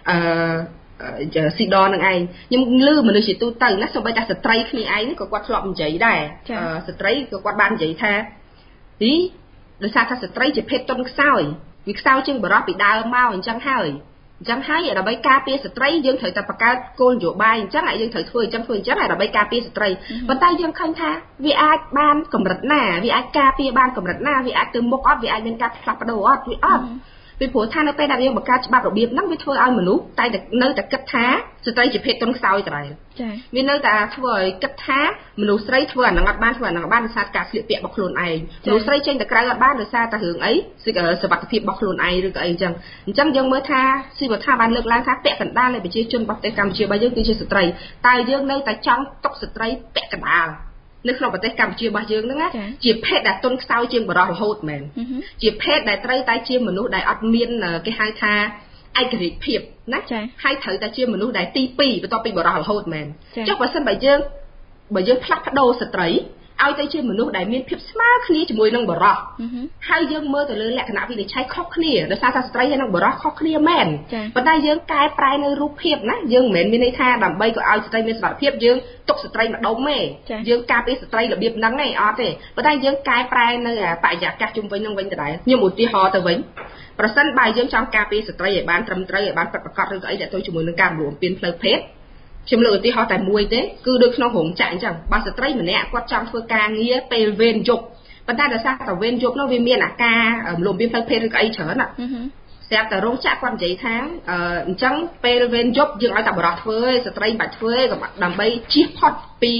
ស៊ីដនឹងឯងខ្ញុំឮមនុស្សជាទូទៅណាសូម្បីតែស្ត្រីគ្នាឯងក៏គាត់ធ្លាប់និយាយដែរស្ត្រីក៏គាត់បាននិយាយថាដោយសារថាស្ត្រីជាភេទទុនខ្សោយវាខ្សោយជាងបរិសុទ្ធពីដើមមកអញ្ចឹងហើយដើម្បីការពារស្ត្រីយើងត្រូវតែបង្កើតគោលនយោបាយអញ្ចឹងហើយយើងត្រូវធ្វើអញ្ចឹងហើយដើម្បីការពារស្ត្រីប៉ុន្តែយើងឃើញថាវាអាចបានកម្រិតណាវាអាចការពារបានកម្រិតណាវាអាចទៅមុខអត់វាអាចមានការផ្លាស់ប្ដូរអត់វាអត់ពីព្រោះថានៅពេលដែលយើងបង្កើតច្បាប់របៀបហ្នឹងវាធ្វើឲ្យមនុស្សតែនៅតែគិតថាស្ត្រីជាភេទទុនខ្សោយដែរចា៎វានៅតែធ្វើឲ្យគិតថាមនុស្សស្រីធ្វើអាហ្នឹងអត់បានធ្វើអាហ្នឹងបានដោយសារការស្លៀកពាក់របស់ខ្លួនឯងមនុស្សស្រីចេញទៅក្រៅអត់បានដោយសារតែរឿងអីសុវត្ថិភាពរបស់ខ្លួនឯងឬក៏អីអញ្ចឹងយើងមើលថាស៊ីវថាបានលើកឡើងថាពាក់កណ្ដាលនៃប្រជាជនរបស់ប្រទេសកម្ពុជារបស់យើងគឺជាស្ត្រីតែយើងនៅតែចង់ទុកស្ត្រីពាក់កណ្ដាលនៅក្នុងប្រទេសកម្ពុជារបស់យើងហ្នឹងជាភេទដែលទុនខ្សោយជាងបរិសុទ្ធរហូតមែនជាភេទដែលត្រូវតែជាមនុស្សដែលអត់មានគេហៅថាឯករាជ្យភាពណាហើយត្រូវតែជាមនុស្សដែលទី2បន្ទាប់ពីបរិសុទ្ធរហូតមែនចុះបើសិនបើយើងផ្លាស់ប្ដូរស្ត្រីឲ្យទៅជាមនុស្សដែលមានភាពស្មើគ្នាជាមួយនឹងបរិសុទ្ធហើយយើងមើលទៅលើលក្ខណៈវិនិច្ឆ័យខុសគ្នាដោយសារថាស្ត្រីហើយនិងបរិសុទ្ធខុសគ្នាមែនប៉ុន្តែយើងកែប្រែនៅរូបភាពណាយើងមិនមែនមានន័យថាដើម្បីក៏ឲ្យស្ត្រីមានសុវត្ថិភាពយើងទុកស្ត្រីម្ដុំទេយើងការពារស្ត្រីរបៀបហ្នឹងឯងអត់ទេប៉ុន្តែយើងកែប្រែនៅបរិយាកាសជុំវិញហ្នឹងវិញទៅដែរខ្ញុំឧទាហរណ៍ទៅវិញប្រសិនបើយើងចង់ការពារស្ត្រីឲ្យបានត្រឹមត្រូវឲ្យបានពិតប្រាកដឬក៏អីដែលទៅជាមួយនឹងការរំលោភបំពានផ្លូវភេទខ្ញុំលើកឧទាហរណ៍តែមួយទេគឺដូចក្នុងរោងចក្រអញ្ចឹងបើស្ត្រីម្នាក់គាត់ចង់ធ្វើការងារពេលវេនយប់ប៉ុន្តែដោយសារតែវេនយប់នោះវាមានអាការលំបៀងផ្លូវភេទឬក៏អីច្រើនណាស្រាប់តែរោងចក្រគាត់និយាយថាអញ្ចឹងពេលវេនយប់យើងឲ្យតែបរិសុទ្ធធ្វើឯងស្ត្រីមិនបាច់ធ្វើឯងដើម្បីជៀសផុតពី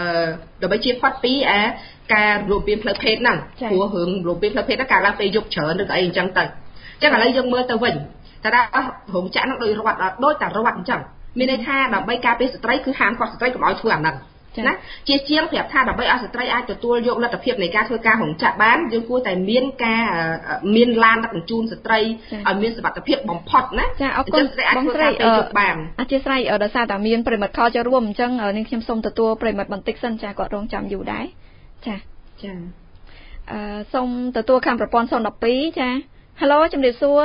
ការលំបៀងផ្លូវភេទហ្នឹងព្រោះរឿងលំបៀងផ្លូវភេទហ្នឹងកើតឡើងពេលយប់ច្រើនឬក៏អីអញ្ចឹងទៅអញ្ចឹងឥឡូវយើងមើលទៅវិញថារោងចក្រហ្នឹងដូចតែរត់អញ្ចឹងមានន័យថាដើម្បីការពារស្ត្រីគឺហាមគាត់ស្ត្រីកុំឲ្យធ្វើអាហ្នឹងណាជាជាងប្រាប់ថាដើម្បីឲ្យស្ត្រីអាចទទួលយកលទ្ធភាពនៃការធ្វើការរោងចក្របានយើងគួរតែមានឡានដឹកជញ្ជូនស្ត្រីឲ្យមានសុវត្ថិភាពបំផុតណាចាអរគុណបងស្រីអធិស្ឋានដោយសារតែមានប្រិមិត្តខលចូលរួមអញ្ចឹងនាងខ្ញុំសូមទទួលប្រិមិត្តបន្តិចសិនចាគាត់រងចាំយូរដែរចាសូមទទួលខាងប្រព័ន្ធ012ចា Halo ជំរាបសួរ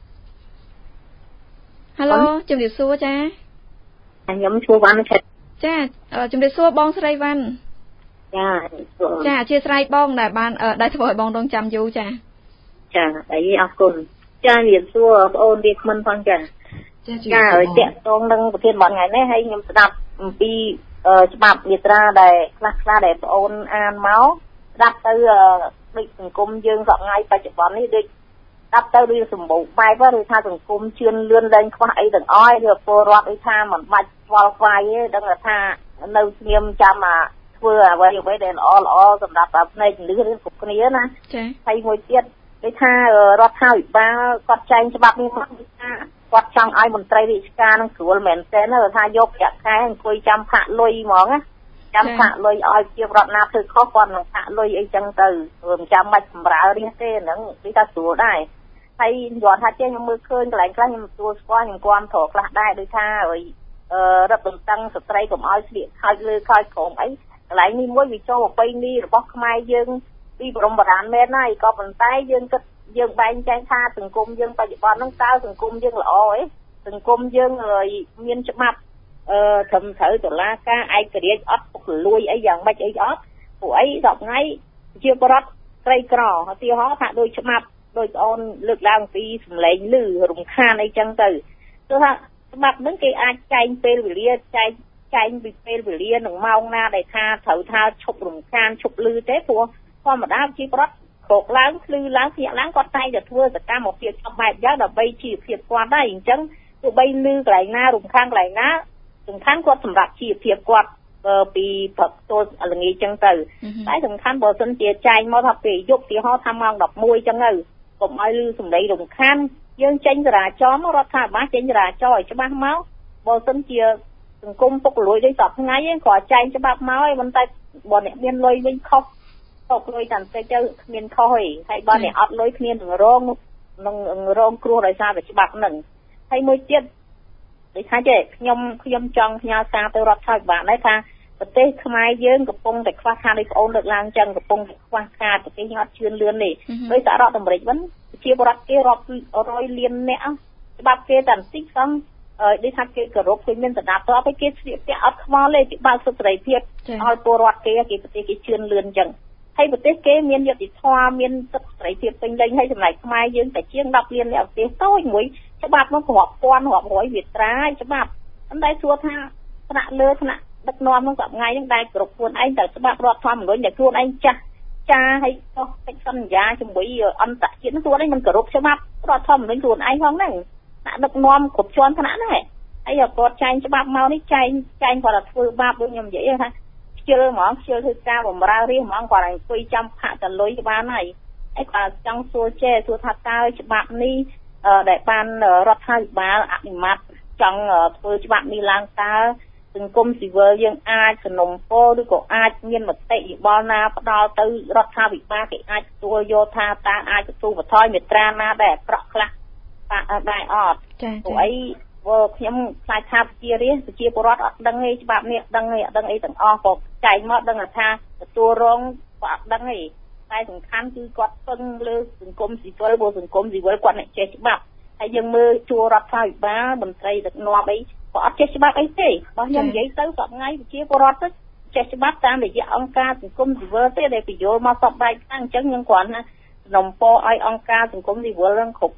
Halo ជំរាបសួរចាខ្ញុំឈ្មោះវ៉ាន់ចាជំរាបសួរបងស្រីវ៉ាន់ចាអធិស្ឋានបងដែលបានដែលធ្វើឲ្យបងរងចាំយូរចាអីអរគុណចាជំរាបសួរបងអូនវាគ្មិនផងចាហើយតាក់ទងនឹងប្រធានបទថ្ងៃនេះហើយខ្ញុំស្ដាប់អំពីច្បាប់មាត្រាដែលខ្លះដែលបងអូនអានមកស្ដាប់ទៅដូចសង្គមយើងសប្តាហ៍បច្ចុប្បន្ននេះដូចស្ដាប់ទៅដូចសម្បូរបែបឬថាសង្គមជឿនលឿនលែងខ្វះអីទាំងអស់ឬពលរដ្ឋដូចថាមិនបាច់ស្វល់ខ្វាយទេដឹងថានៅស្ងៀមចាំធ្វើអ្វីដែលល្អសម្រាប់ផ្នែកជំនឿឬគ្រប់គ្នាណាហើយមួយទៀតដូចថារដ្ឋាភិបាលគាត់ចែងច្បាប់នេះមកថាគាត់ចង់ឲ្យមន្ត្រីរាជការនឹងស្រួលមែនទែនថាយកប្រាក់ខែអង្គុយចាំផាក់លុយហ្មងណាចាំផាក់លុយឲ្យជារដ្ឋណាធ្វើខុសគាត់នឹងផាក់លុយអីចឹងទៅមិនចាំបាច់សម្រើរៀសទេហ្នឹងវាថាស្រួលដែរហើយយល់ថាចេះខ្ញុំមើលឃើញកន្លែងខ្លះខ្ញុំទទួលស្គាល់ខ្ញុំគាំទ្រខ្លះដែរដូចថារឹតបន្តឹងស្ត្រីកុំឲ្យស្លៀកខោលើខោក្រោមអីកន្លែងនេះមួយវាចូលប្រពៃណីរបស់ខ្មែរយើងពីបរមបុរាណមែនហើយក៏ប៉ុន្តែយើងបែងចែកថាសង្គមយើងបច្ចុប្បន្នហ្នឹងតើសង្គមយើងល្អទេសង្គមយើងមានច្បាប់ត្រឹមត្រូវតុលាការឯករាជ្យអត់ពុករលួយអីយ៉ាងម៉េចអីអត់ព្រោះអី10ថ្ងៃជាបរិបទក្រីក្រឧទាហរណ៍ថាដូចច្បាប់ដោយបងអូនលើកឡើងពីសម្លេងឮរំខានអីចឹងទៅគឺថាច្បាប់ហ្នឹងគេអាចចែងពេលវេលាចែងពីពេលវេលានឹងម៉ោងណាដែលថាត្រូវថាឈប់រំខានឈប់ឮទេព្រោះធម្មតាជាបរិបទក្រោកឡើងភ្លឺឡើងភ្ញាក់ឡើងគាត់តែងតែធ្វើសកម្មភាពចំបែបយ៉ាងដើម្បីជីវភាពគាត់ដែរអញ្ចឹងទោះបីឮកន្លែងណារំខានកន្លែងណាសំខាន់គាត់សម្រាប់ជីវភាពគាត់ពីព្រឹកទល់ល្ងាចចឹងទៅតែសំខាន់បើសិនជាចែងមកថាពេលយប់ទីហោថាម៉ោង11ចឹងទៅកុំឲ្យឮសំឡេងរំខានយើងចេញចរាចរណ៍រដ្ឋាភិបាលចេញចរាចរណ៍ឲ្យច្បាស់មកបើសិនជាសង្គមពុករលួយដូចសពថ្ងៃហ្នឹងក៏ចែងច្បាប់មកហើយមិនតែបើអ្នកមានលុយវិញខុសពុករលួយតែបន្តិចទៅគ្មានខុសទេហើយបើអ្នកអត់លុយគ្មាននឹងរងគ្រោះដោយសារតែច្បាប់ហ្នឹងហើយមួយទៀតដូចថាចេះខ្ញុំចង់ផ្ញើសារទៅរដ្ឋាភិបាលដែរថាប្រទេសខ្មែរយើងកំពុងតែខ្វះខាតដោយប្អូនលើកឡើងចឹងកំពុងតែខ្វះខាតប្រទេសអត់ជឿនលឿននេះដោយសាររដ្ឋអាមេរិកវិញជាបរិបទគេរាប់រយលានអ្នកច្បាប់គេតែបន្តិចផងដូចថាគេគោរពគេមានស្ដាប់តបគេស្លៀកពាក់អត់ខ្វល់ទេគេបើកសិទ្ធិសេរីភាពឲ្យពលរដ្ឋគេប្រទេសគេជឿនលឿនចឹងហើយប្រទេសគេមានយុត្តិធម៌មានសិទ្ធិសេរីភាពពេញលេញហើយចំណែកខ្មែរយើងតែជាង10លានអ្នកប្រទេសតូចមួយច្បាប់នោះរាប់ពាន់រាប់រយមាត្រាច្បាប់ប៉ុន្តែសួរថាថ្នាក់លើថ្នាក់ដឹកនាំនោះសប្ងៃហ្នឹងដែលគ្រប់ខ្លួនឯងតែច្បាប់រដ្ឋធម្មនុញ្ញដែលខ្លួនឯងចាស់ហើយចុះកិច្ចសន្យាជាមួយអន្តរជាតិនោះខ្លួនឯងមិនគោរពច្បាប់រដ្ឋធម្មនុញ្ញខ្លួនឯងផងហ្នឹងថ្នាក់ដឹកនាំគ្រប់ជាន់ថ្នាក់ហ្នឹងហើយគាត់ចែងច្បាប់មកនេះចែងគាត់ថាធ្វើបាបដូចខ្ញុំនិយាយថាខ្ជិលហ្មងខ្ជិលធ្វើការបំរើរាជហ្មងគាត់អង្គុយចាំផាក់តលុយបានហើយគាត់ចង់សួរថាតើច្បាប់នេះដែលបានរដ្ឋាភិបាលអនុម័តចង់ធ្វើច្បាប់នេះឡើងតើសង្គមស៊ីវិលយើងអាចសំណុំពរឬក៏អាចមានមតិយោបល់ណាផ្ដល់ទៅរដ្ឋាភិបាលគេអាចទទួលយកថាតើអាចទទួលបន្ថយមាត្រាណាដែលអាក្រក់ខ្លះដែរអត់ព្រោះអីខ្ញុំខ្លាចថាប្រជាពលរដ្ឋអត់ដឹងទេច្បាប់នេះដឹងទេអត់ដឹងអីទាំងអស់ក៏ចែកមកដឹងថាទទួលរងក៏អត់ដឹងទេតែសំខាន់គឺគាត់ពឹងលើសង្គមស៊ីវិលព្រោះសង្គមស៊ីវិលគាត់អ្នកចេះច្បាប់ហើយយើងមើលជួររដ្ឋាភិបាលមន្ត្រីដឹកនាំអីក៏អត់ចេះច្បាប់អីទេបើខ្ញុំនិយាយទៅសប្តាហ៍ថ្ងៃប្រជាពលរដ្ឋទៅចេះច្បាប់តាមរយៈអង្គការសង្គមស៊ីវិលទេដែលបញ្យល់មកសពបែបហ្នឹងអញ្ចឹងខ្ញុំគ្រាន់ថាសំណពរឲ្យអង្គការសង្គមស៊ីវិលនឹងគ្រប់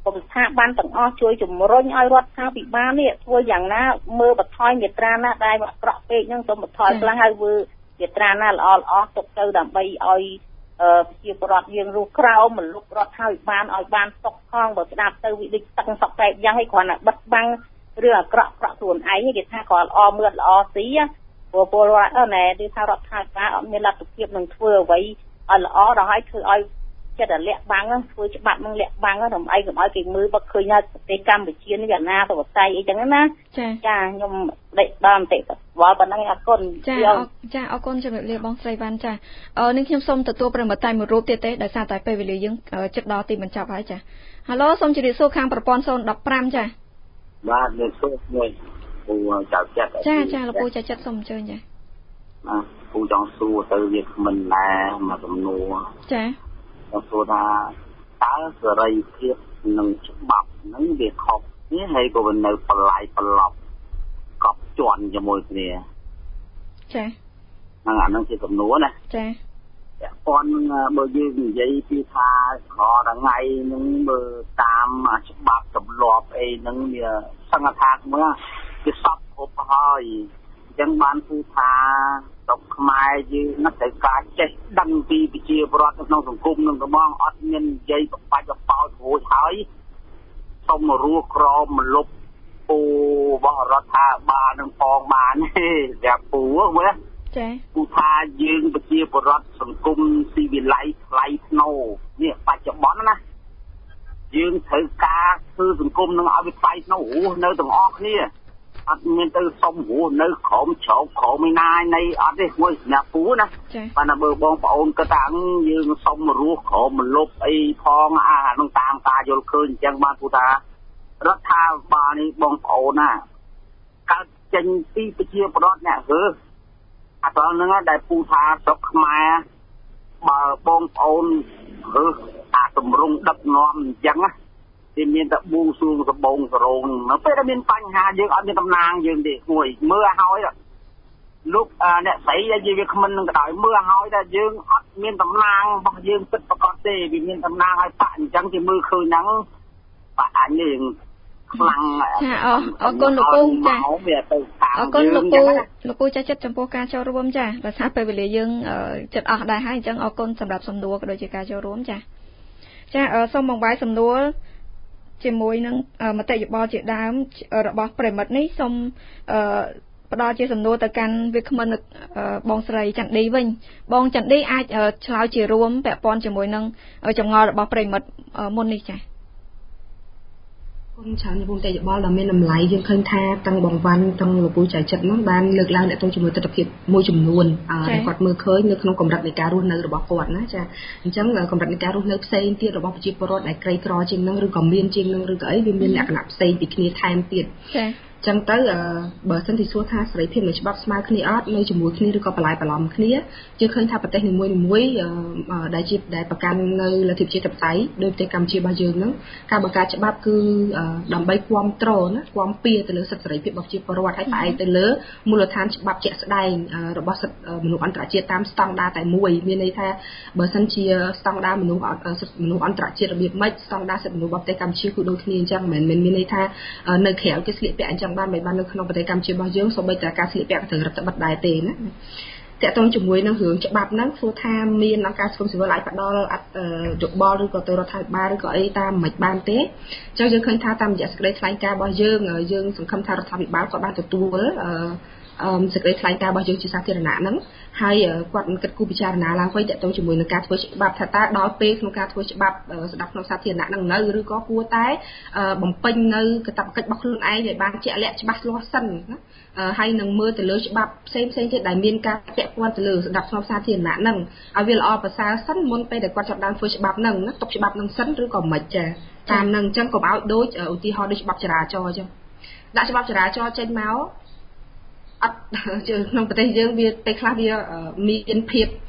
ผมថាបានទាំងអស់ជួយជំរុញឲ្យរដ្ឋាភិបាលនេះធ្វើយ៉ាងណាមើលបន្ថយមាត្រាណាដែលអាក្រក់ពេកហ្នឹងសូមបន្ថយខ្លាំងហើយធ្វើមាត្រាណាល្អទុកទៅដើម្បីឲ្យជាប្រវត្តិយើងរស់ក្រោមមលុបរដ្ឋាភិបាលឲ្យបានសុខផងបើស្ដាប់ទៅវិនិច្ឆ័យសុខតែយ៉ាងឲ្យគ្រាន់តែបិទបាំងរឿងអាក្រក់ខ្លួនឯងគេថាគាត់ល្អមើលល្អស៊ីពលរដ្ឋណែគឺថារដ្ឋាភិបាលអត់មានលទ្ធភាពនឹងធ្វើអ្វីឲ្យល្អដល់ឲ្យធ្វើឲ្យចិត្តលាក់បាំងធ្វើច្បាប់នឹងលាក់បាំងដើម្បីកុំឲ្យគេមើលបើឃើញថាប្រទេសកម្ពុជានេះយ៉ាងណាទៅបតៃអីចឹងណាចាខ្ញុំដេកដល់បន្តិចវល់ប៉ុណ្ណឹងអរគុណចាអរគុណជំរាបលាបងស្រីវ៉ាន់ចានឹងខ្ញុំសូមទទួលប្រិមត្តតែមួយរូបទៀតទេដោយសារតែពេលវេលាយើងជិតដល់ទីបញ្ចប់ហើយចាហៅឡូសូមជម្រាបសួរខាងប្រព័ន្ធ015ចាបាទលោកសួរមួយពូចៅចិត្តចាលោកពូចៅចិត្តសូមអញ្ជើញចាពូចង់សួរទៅវាគ្មិនដែរមកសំណួរចាសួរថាតើសេរីភាពនិងច្បាប់ហ្នឹងវាខុសនេះហើយក៏វានៅប្រឡាយប្រឡប់កប់ជន់ជាមួយគ្នាចាហ្នឹងអាហ្នឹងជាសំណួរណាចាតែប៉ុនបើយើងនិយាយពីថារាល់ថ្ងៃហ្នឹងមើលតាមច្បាប់ទម្លាប់អីហ្នឹងវាសង្កត់ថាមើលវាសពគ្រប់ហើយអញ្ចឹងបានគឺថាស្រុកខ្មែរយើងណាស់ត្រូវការចេះដឹងពីប្រជាពលរដ្ឋក្នុងសង្គមនឹងត្មងអត់មាននិយាយបបាច់បបោចរួចហើយសុំមករស់ក្រមលុបពូរបស់រដ្ឋាភិបាលនឹងផងបានទេតែពូមើលចាពូថាយើងប្រជាពលរដ្ឋសង្គមស៊ីវិល័យថ្លៃធ្នូនេះបច្ចុប្បន្នណាយើងត្រូវការធ្វើសង្គមនឹងឲ្យវាថ្លៃធ្នូរស់នៅទាំងអស់គ្នាអត់មានទៅសុំរស់នៅក្រោមជ្រោកក្រោមឯណានៃអត់ទេមួយអ្នកពូណាបានតែបើបងប្អូនគាត់ថាយើងសុំរស់ក្រោមមលុបអីផងអានឹងតាមការយល់ឃើញអញ្ចឹងបានពូថារដ្ឋាភិបាលនេះបងប្អូនណាកើតចេញពីប្រជាពលរដ្ឋអ្នករើសអាត្រង់ហ្នឹងដែលពូថាស្រុកខ្មែរបើបងប្អូនរើសអាតម្រង់ដឹកនាំអញ្ចឹងណាវាមានតែបួងសួងសបងសរងនៅពេលដែលមានបញ្ហាយើងអត់មានតំណាងយើងទេមួយមើលឲ្យលោកអ្នកស្រីដែលជាវាគ្មិននឹងក៏ដោយមើលឲ្យតែយើងអត់មានតំណាងរបស់យើងពិតប្រាកដទេវាមានតំណាងឲ្យបាក់អញ្ចឹងគេមើលឃើញហ្នឹងបាក់អញនេះខ្លាំងចាអរគុណលោកពូចាអរគុណលោកពូចាចិត្តចំពោះការចូលរួមចាដោយសារពេលវេលាយើងចិត្តអស់ដែរហើយអញ្ចឹងអរគុណសម្រាប់សំណួរក៏ដូចជាការចូលរួមចាសូមបង្វែរសំណួរជាមួយនឹងមតិយោបល់ជាដើមរបស់ប្រិមិត្តនេះសូមផ្ដល់ជាសំណួរទៅកាន់វាគ្មិនបងស្រីចន្ទឌីវិញបងចន្ទឌីអាចឆ្លើយជារួមពាក់ព័ន្ធជាមួយនឹងចម្ងល់របស់ប្រិមិត្តមុននេះចាគុំច្រើនជំរាបយោបល់ដ៏មានតម្លៃយើងឃើញថាទាំងបងវ៉ាន់ទាំងលោកពូចៅចិត្តហ្នឹងបានលើកឡើងអ្នកទៅជាមួយទស្សនវិជ្ជាមួយចំនួនគាត់មើលឃើញនៅក្នុងកម្រិតនៃការរស់នៅរបស់គាត់ណាចាអញ្ចឹងកម្រិតនៃការរស់នៅផ្សេងទៀតរបស់ប្រជាពលរដ្ឋដែលក្រីក្រជាងហ្នឹងឬក៏មានជាងហ្នឹងឬក៏អីវាមានលក្ខណៈផ្សេងពីគ្នាថែមទៀតចាចឹងទៅបើសិនទីសួរថាសេរីភាពនៃច្បាប់ស្មើគ្នាអត់នៅជាមួយគ្នាឬក៏បន្លាយបន្លំគ្នាយើងឃើញថាប្រទេសនីមួយៗដែលប្រកាន់នៅលទ្ធិប្រជាធិបតេយ្យដោយប្រទេសកម្ពុជារបស់យើងហ្នឹងការបង្កើតច្បាប់គឺដើម្បីគ្រប់គ្រងណាគាំពៀទៅលើសិទ្ធិសេរីភាពរបស់ប្រជាពលរដ្ឋហើយផ្អែកទៅលើមូលដ្ឋានច្បាប់ជាក់ស្ដែងរបស់សិទ្ធិមនុស្សអន្តរជាតិតាមស្តង់ដារតែមួយមានន័យថាបើសិនជាស្តង់ដារមនុស្សអន្តរជាតិរបៀបម៉េចស្តង់ដារសិទ្ធិមនុស្សរបស់ប្រទេសកម្ពុជាគឺដូចគ្នាអញ្ចឹងមិនមែនមានន័យថានៅក្រៅគេស្លៀកពាក់អញ្ចឹងបាននៅក្នុងប្រទេសកម្ពុជារបស់យើងសូម្បីតែការស្លៀកពាក់ក៏ត្រូវរដ្ឋបិទដែរទេណាតើតើជាមួយនឹងរឿងច្បាប់ហ្នឹងសួរថាមានអង្គការសង្គមស៊ីវិលអាចផ្ដល់យោបល់ឬក៏ទៅរដ្ឋាភិបាលឬក៏អីតាមមិនបានទេអញ្ចឹងយើងឃើញថាតាមរយៈសេចក្តីថ្លែងការណ៍របស់យើងសង្ឃឹមថារដ្ឋាភិបាលក៏បានទទួលសេចក្តីថ្លែងការណ៍របស់យើងជាសាធារណៈហ្នឹងហើយគាត់នឹងគិតគូរពិចារណាឡើងវិញតទៅជាមួយនឹងការធ្វើច្បាប់ថាតើដល់ពេលក្នុងការធ្វើច្បាប់ស្ដាប់ក្នុងសាធារណៈហ្នឹងនៅឬក៏គួរតែបំពេញនៅកាតព្វកិច្ចរបស់ខ្លួនឯងឲ្យបានជាក់លាក់ច្បាស់លាស់សិនណាហើយនឹងមើលទៅលើច្បាប់ផ្សេងទៀតដែលមានការពាក់ព័ន្ធទៅលើស្ដាប់ក្នុងសាធារណៈហ្នឹងឲ្យវាល្អប្រសើរសិនមុនពេលដែលគាត់ចាប់ដើមធ្វើច្បាប់ហ្នឹងណាទុកច្បាប់ហ្នឹងសិនឬក៏មិនចាតាមហ្នឹងអញ្ចឹងកុំឲ្យដូចឧទាហរណ៍ដូចច្បាប់ចរាចរណ៍អញ្ចឹងដាក់ច្បាប់ចរាចរណ៍ចេញមកអត់ក្នុងប្រទេសយើងវាពេលខ្លះវាមានភាព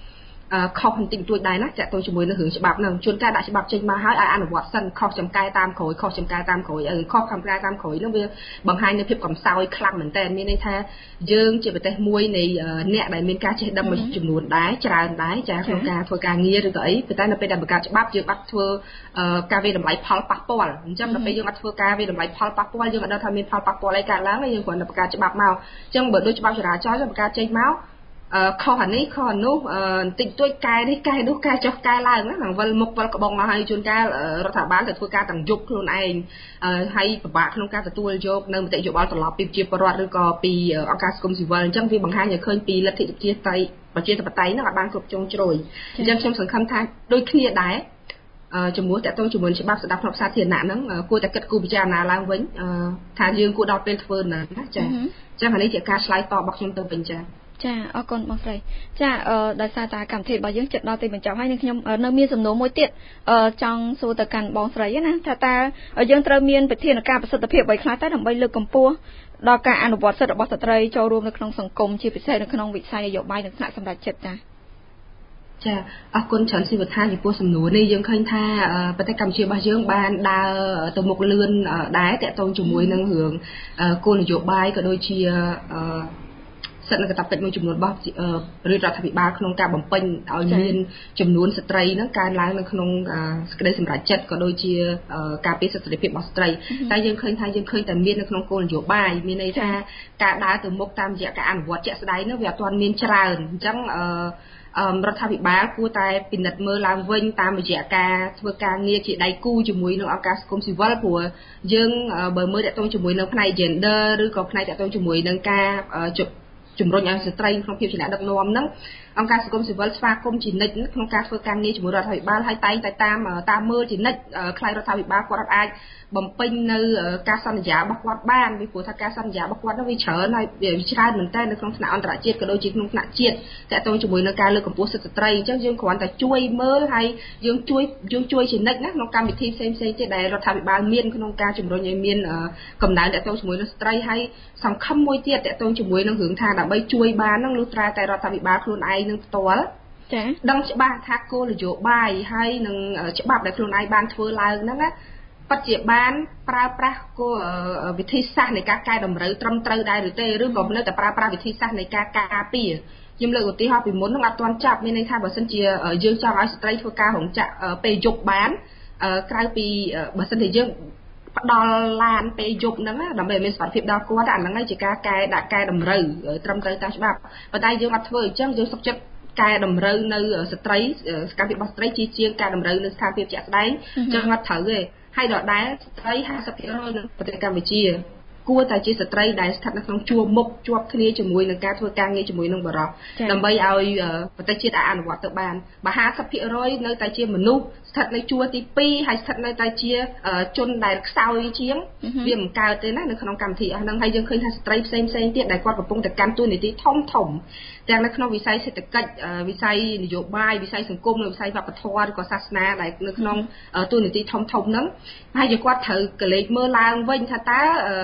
ខុសបន្តិចបន្តួចដែរណាចាក់ទៅជាមួយនឹងរឿងច្បាប់ហ្នឹងជួនកាលដាក់ច្បាប់ចេញមកហើយឲ្យអនុវត្តសិនខុសចំកែតាមក្រោយខុសចំកែតាមក្រោយខុសចំកែតាមក្រោយហ្នឹងវាបង្ហាញនូវភាពកំសោយខ្លាំងមែនតើមានន័យថាយើងជាប្រទេសមួយនៃអ្នកដែលមានការចេះដឹងមួយចំនួនដែរច្រើនដែរចាក្នុងការធ្វើការងារឬក៏អីប៉ុន្តែនៅពេលដែលបង្កើតច្បាប់យើងអត់ធ្វើការវិតម្លៃផលប៉ះពាល់អញ្ចឹងដល់ពេលយើងអត់ធ្វើការវិតម្លៃផលប៉ះពាល់យើងអត់ដឹងថាមានផលប៉ះពាល់អីកើតឡើងទេយើងគ្រាន់តែបង្កើតច្បាប់មកអញ្ចឹងបើដូចច្បាប់ចរាចរណ៍យើងបង្កើតចេញមកខុសអានេះខុសអានោះបន្តិចតួចកែនេះកែនោះកែចុះកែឡើងណានឹងវិលមុខវិលក្បងមកហើយជួនកាលរដ្ឋាភិបាលទៅធ្វើការទាំងយប់ខ្លួនឯងហើយពិបាកក្នុងការទទួលយកនៅមតិយោបល់ត្រឡប់ពីប្រជាពលរដ្ឋឬក៏ពីអង្គការសង្គមស៊ីវិលអញ្ចឹងវាបង្ហាញឲ្យឃើញពីលទ្ធិប្រជាធិបតេយ្យហ្នឹងអាចបានគ្រប់ជ្រុងជ្រោយអញ្ចឹងខ្ញុំសង្ឃឹមថាដូចគ្នាដែរជំនួសតទៅជាមួយច្បាប់ស្ដាប់ក្នុងសាធារណៈហ្នឹងគួរតែគិតគូរពិចារណាឡើងវិញថាយើងគួរដល់ពេលធ្វើណាចាអញ្ចឹងអានេះជាការឆ្លើយតបរបស់ខ្ញុំទៅវិញចាចាអរគុណបងស្រីចាដោយសារតែកម្មវិធីរបស់យើងជិតដល់ទីបញ្ចប់ហើយនឹងខ្ញុំនៅមានសំណួរមួយទៀតចង់សួរទៅកាន់បងស្រីណាថាតើយើងត្រូវមានវិធានការប្រសិទ្ធភាពអ្វីខ្លះទៅដើម្បីលើកកម្ពស់ដល់ការអនុវត្តសិទ្ធិរបស់ស្ត្រីចូលរួមនៅក្នុងសង្គមជាពិសេសនៅក្នុងវិស័យនយោបាយនិងថ្នាក់សម្រេចចិត្តចាអរគុណច្រើនស៊ីវថាចំពោះសំណួរនេះយើងឃើញថាប្រទេសកម្ពុជារបស់យើងបានដើរទៅមុខលឿនដែរតាក់ទងជាមួយនឹងរឿងគោលនយោបាយក៏ដូចជាសិទ្ធិនិងកាតព្វកិច្ចមួយចំនួនរបស់រដ្ឋាភិបាលក្នុងការបំពេញឲ្យមានចំនួនស្ត្រីហ្នឹងកើនឡើងនៅក្នុងសេចក្តីសម្រេចចិត្តក៏ដូចជាការពារសិទ្ធិភាពរបស់ស្ត្រីតែយើងឃើញថាយើងឃើញតែមាននៅក្នុងគោលនយោបាយមានន័យថាការដើរទៅមុខតាមរយៈការអនុវត្តជាក់ស្ដែងនោះវាអត់ទាន់មានច្រើនអញ្ចឹងរដ្ឋាភិបាលគួរតែពិនិត្យមើលឡើងវិញតាមរយៈការធ្វើការងារជាដៃគូជាមួយនឹងអង្គការសង្គមស៊ីវិលព្រោះយើងបើមើលតាក់ទងជាមួយនឹងផ្នែក gender ឬក៏ផ្នែកតាក់ទងជាមួយនឹងការជំរុញឲ្យស្ត្រីក្នុងភាពជាអ្នកដឹកនាំហ្នឹងអង្គការសង្គមស៊ីវិលស្វាគមន៍ជានិច្ចក្នុងការធ្វើការងារជាមួយរដ្ឋាភិបាលហើយតែងតែតាមមើលជានិច្ចខ្លាយរដ្ឋាភិបាលគាត់អត់អាចបំពេញនៅការសន្យារបស់គាត់បានពីព្រោះថាការសន្យារបស់គាត់នោះវាច្រើនហើយវាច្រើនមែនតើនៅក្នុងថ្នាក់អន្តរជាតិក៏ដូចជាក្នុងថ្នាក់ជាតិតាក់ទងជាមួយនឹងការលើកកម្ពស់សិទ្ធិស្ត្រីអញ្ចឹងយើងគ្រាន់តែជួយមើលហើយយើងជួយជានិច្ចណាក្នុងកម្មវិធីផ្សេងៗទៀតដែលរដ្ឋាភិបាលមានក្នុងការជំរុញឲ្យមានកំណើនតាក់ទងជាមួយនឹងស្ត្រីហើយសង្ឃឹមមួយទៀតតាក់ទងជាមួយនឹងរឿងថាដើម្បីជួយបាននឹងលុះត្រាតែរដ្ឋាភិបាលខ្លួនឯងនឹងផ្ទាល់ចា៎ដឹងច្បាស់ថាគោលនយោបាយហើយនឹងច្បាប់ដែលខ្លួនឯងបានធ្វើឡើងហ្នឹងណាពិតជាបានប្រើប្រាស់គោលវិធីសាស្ត្រនៃការកែតម្រូវត្រឹមត្រូវដែរឬទេឬក៏នៅតែប្រើប្រាស់វិធីសាស្ត្រនៃការការពារខ្ញុំលើកឧទាហរណ៍ពីមុនហ្នឹងអត់ទាន់ចាប់មានន័យថាបើសិនជាយើងចង់ឲ្យស្ត្រីធ្វើការរោងចក្រពេលយប់បានក្រៅពីបើសិនជាយើងផ្ដល់ឡានពេលយប់ហ្នឹងដើម្បីឲ្យមានសុខភាពដល់គាត់អាហ្នឹងហើយជាការកែដាក់កែតម្រូវត្រឹមត្រូវតាមច្បាប់ប៉ុន្តែយើងអត់ធ្វើអញ្ចឹងយើងសុខចិត្តកែតម្រូវនៅស្ត្រីសកម្មភាពរបស់ស្ត្រីជាងកែតម្រូវនៅស្ថានភាពជាក់ស្ដែងអញ្ចឹងអត់ត្រូវទេហើយដដែលស្ត្រី 50% នៅប្រទេសកម្ពុជាគួរតែជាស្ត្រីដែលស្ថិតនៅក្នុងជួរមុខជាប់គ្នាជាមួយនឹងការធ្វើការងារជាមួយនឹងបរិបទដើម្បីឲ្យប្រទេសជាតិអាចអនុវត្តទៅបានបើ 50% នៅតែជាមនុស្សស្ថិតនៅជួរទី2ហើយស្ថិតនៅតែជាជនដែលខ្សោយជាងវាមិនកើតទេណានៅក្នុងកម្មវិធីអស់ហ្នឹងហើយយើងឃើញថាស្ត្រីផ្សេងទៀតដែលគាត់កំពុងតែកាន់តួនាទីធំទាំងនៅក្នុងវិស័យសេដ្ឋកិច្ចវិស័យនយោបាយវិស័យសង្គមនិងវិស័យវប្បធម៌ឬក៏សាសនាដែលនៅក្នុងតួនាទីធំហ្នឹងហើយគាត់ត្រូវកលេចមើលឡើងវិញថាតើ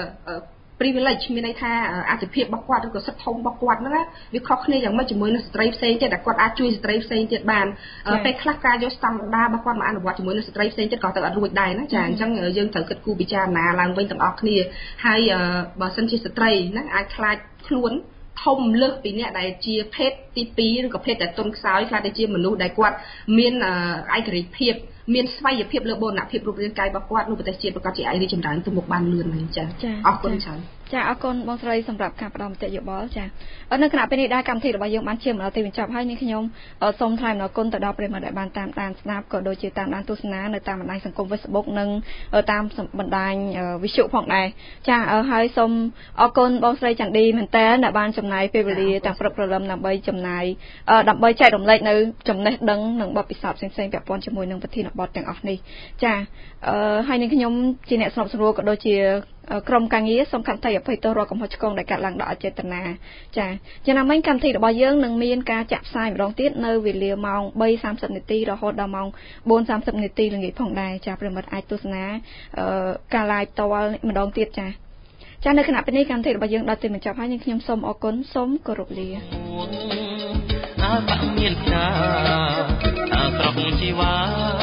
privilege មានន័យថាអត្ថិភាពរបស់គាត់ឬក៏សិទ្ធិធំរបស់គាត់ហ្នឹងវាខុសគ្នាយ៉ាងម៉េចជាមួយនឹងស្ត្រីផ្សេងទៀតដែលគាត់អាចជួយស្ត្រីផ្សេងទៀតបានពេលខ្លះការយកស្តង់ដាររបស់គាត់មកអនុវត្តជាមួយនឹងស្ត្រីផ្សេងទៀតក៏ទៅអត់រួចដែរណាចាអញ្ចឹងយើងត្រូវគិតគូរពិចារណាឡើងវិញទាំងអស់គ្នាហើយបើសិនជាស្ត្រីណាអាចខ្លាចខ្លួនធំលើសពីអ្នកដែលជាភេទទី2ឬក៏ភេទដែលទុនខ្សោយខ្លះទៅជាមនុស្សដែលគាត់មានឯករាជ្យភាពមានស្វ័យភាពលើបូរណភាពរូបរាងកាយរបស់គាត់នៅប្រទេសជាតិប្រកាសជាឯករាជ្យចម្រើនទៅមុខបានលឿនមែនចាអរគុណច្រើនចាអរគុណបងស្រីសម្រាប់ការផ្ដល់មតិយោបល់ចានៅគណៈពេលនេះដែរកម្មវិធីរបស់យើងបានឈានមកដល់ទីបញ្ចប់ហើយនេះខ្ញុំសូមថ្លែងអំណរគុណទៅដល់ប្រិយមិត្តដែលបានតាមដានស្ដាប់ក៏ដូចជាតាមដានទស្សនានៅតាមបណ្ដាញសង្គម Facebook និងតាមបណ្ដាញវិទ្យុផងដែរចាហើយសូមអរគុណបងស្រីចន្ទឌីមែនតើដែលបានចំណាយពេលវេលាទាំងព្រឹកព្រលឹមដើម្បីចែករំលែកនៅចំណេះដឹងនិងបទពិសោធន៍ផ្សេងៗពាក់ព័ន្ធជាមួយនឹងប្រធានបទទាំងអស់នេះចាហើយនឹងខ្ញុំជាអ្នកស្របសម្រួលក៏ដូចជាក្រុមការងារសូមខន្តីអភ័យទោសរាល់កំហុសឆ្គងដែលកើតឡើងដោយអចេតនាចាយ៉ាងណាមិញកម្មវិធីរបស់យើងនឹងមានការចាក់ផ្សាយម្ដងទៀតនៅវេលាម៉ោង 3:30 នាទីរហូតដល់ម៉ោង 4:30 នាទីល្ងាចផងដែរចាប្រិមិត្តអាចទស្សនាការ live ផ្ទាល់ម្ដងទៀតចានៅគណៈពេលនេះកម្មវិធីរបស់យើងដល់ទីបញ្ចប់ហើយខ្ញុំសូមអរគុណសូមគោរពលាអើបាក់មានផ្កាស្រុកជីវ៉ា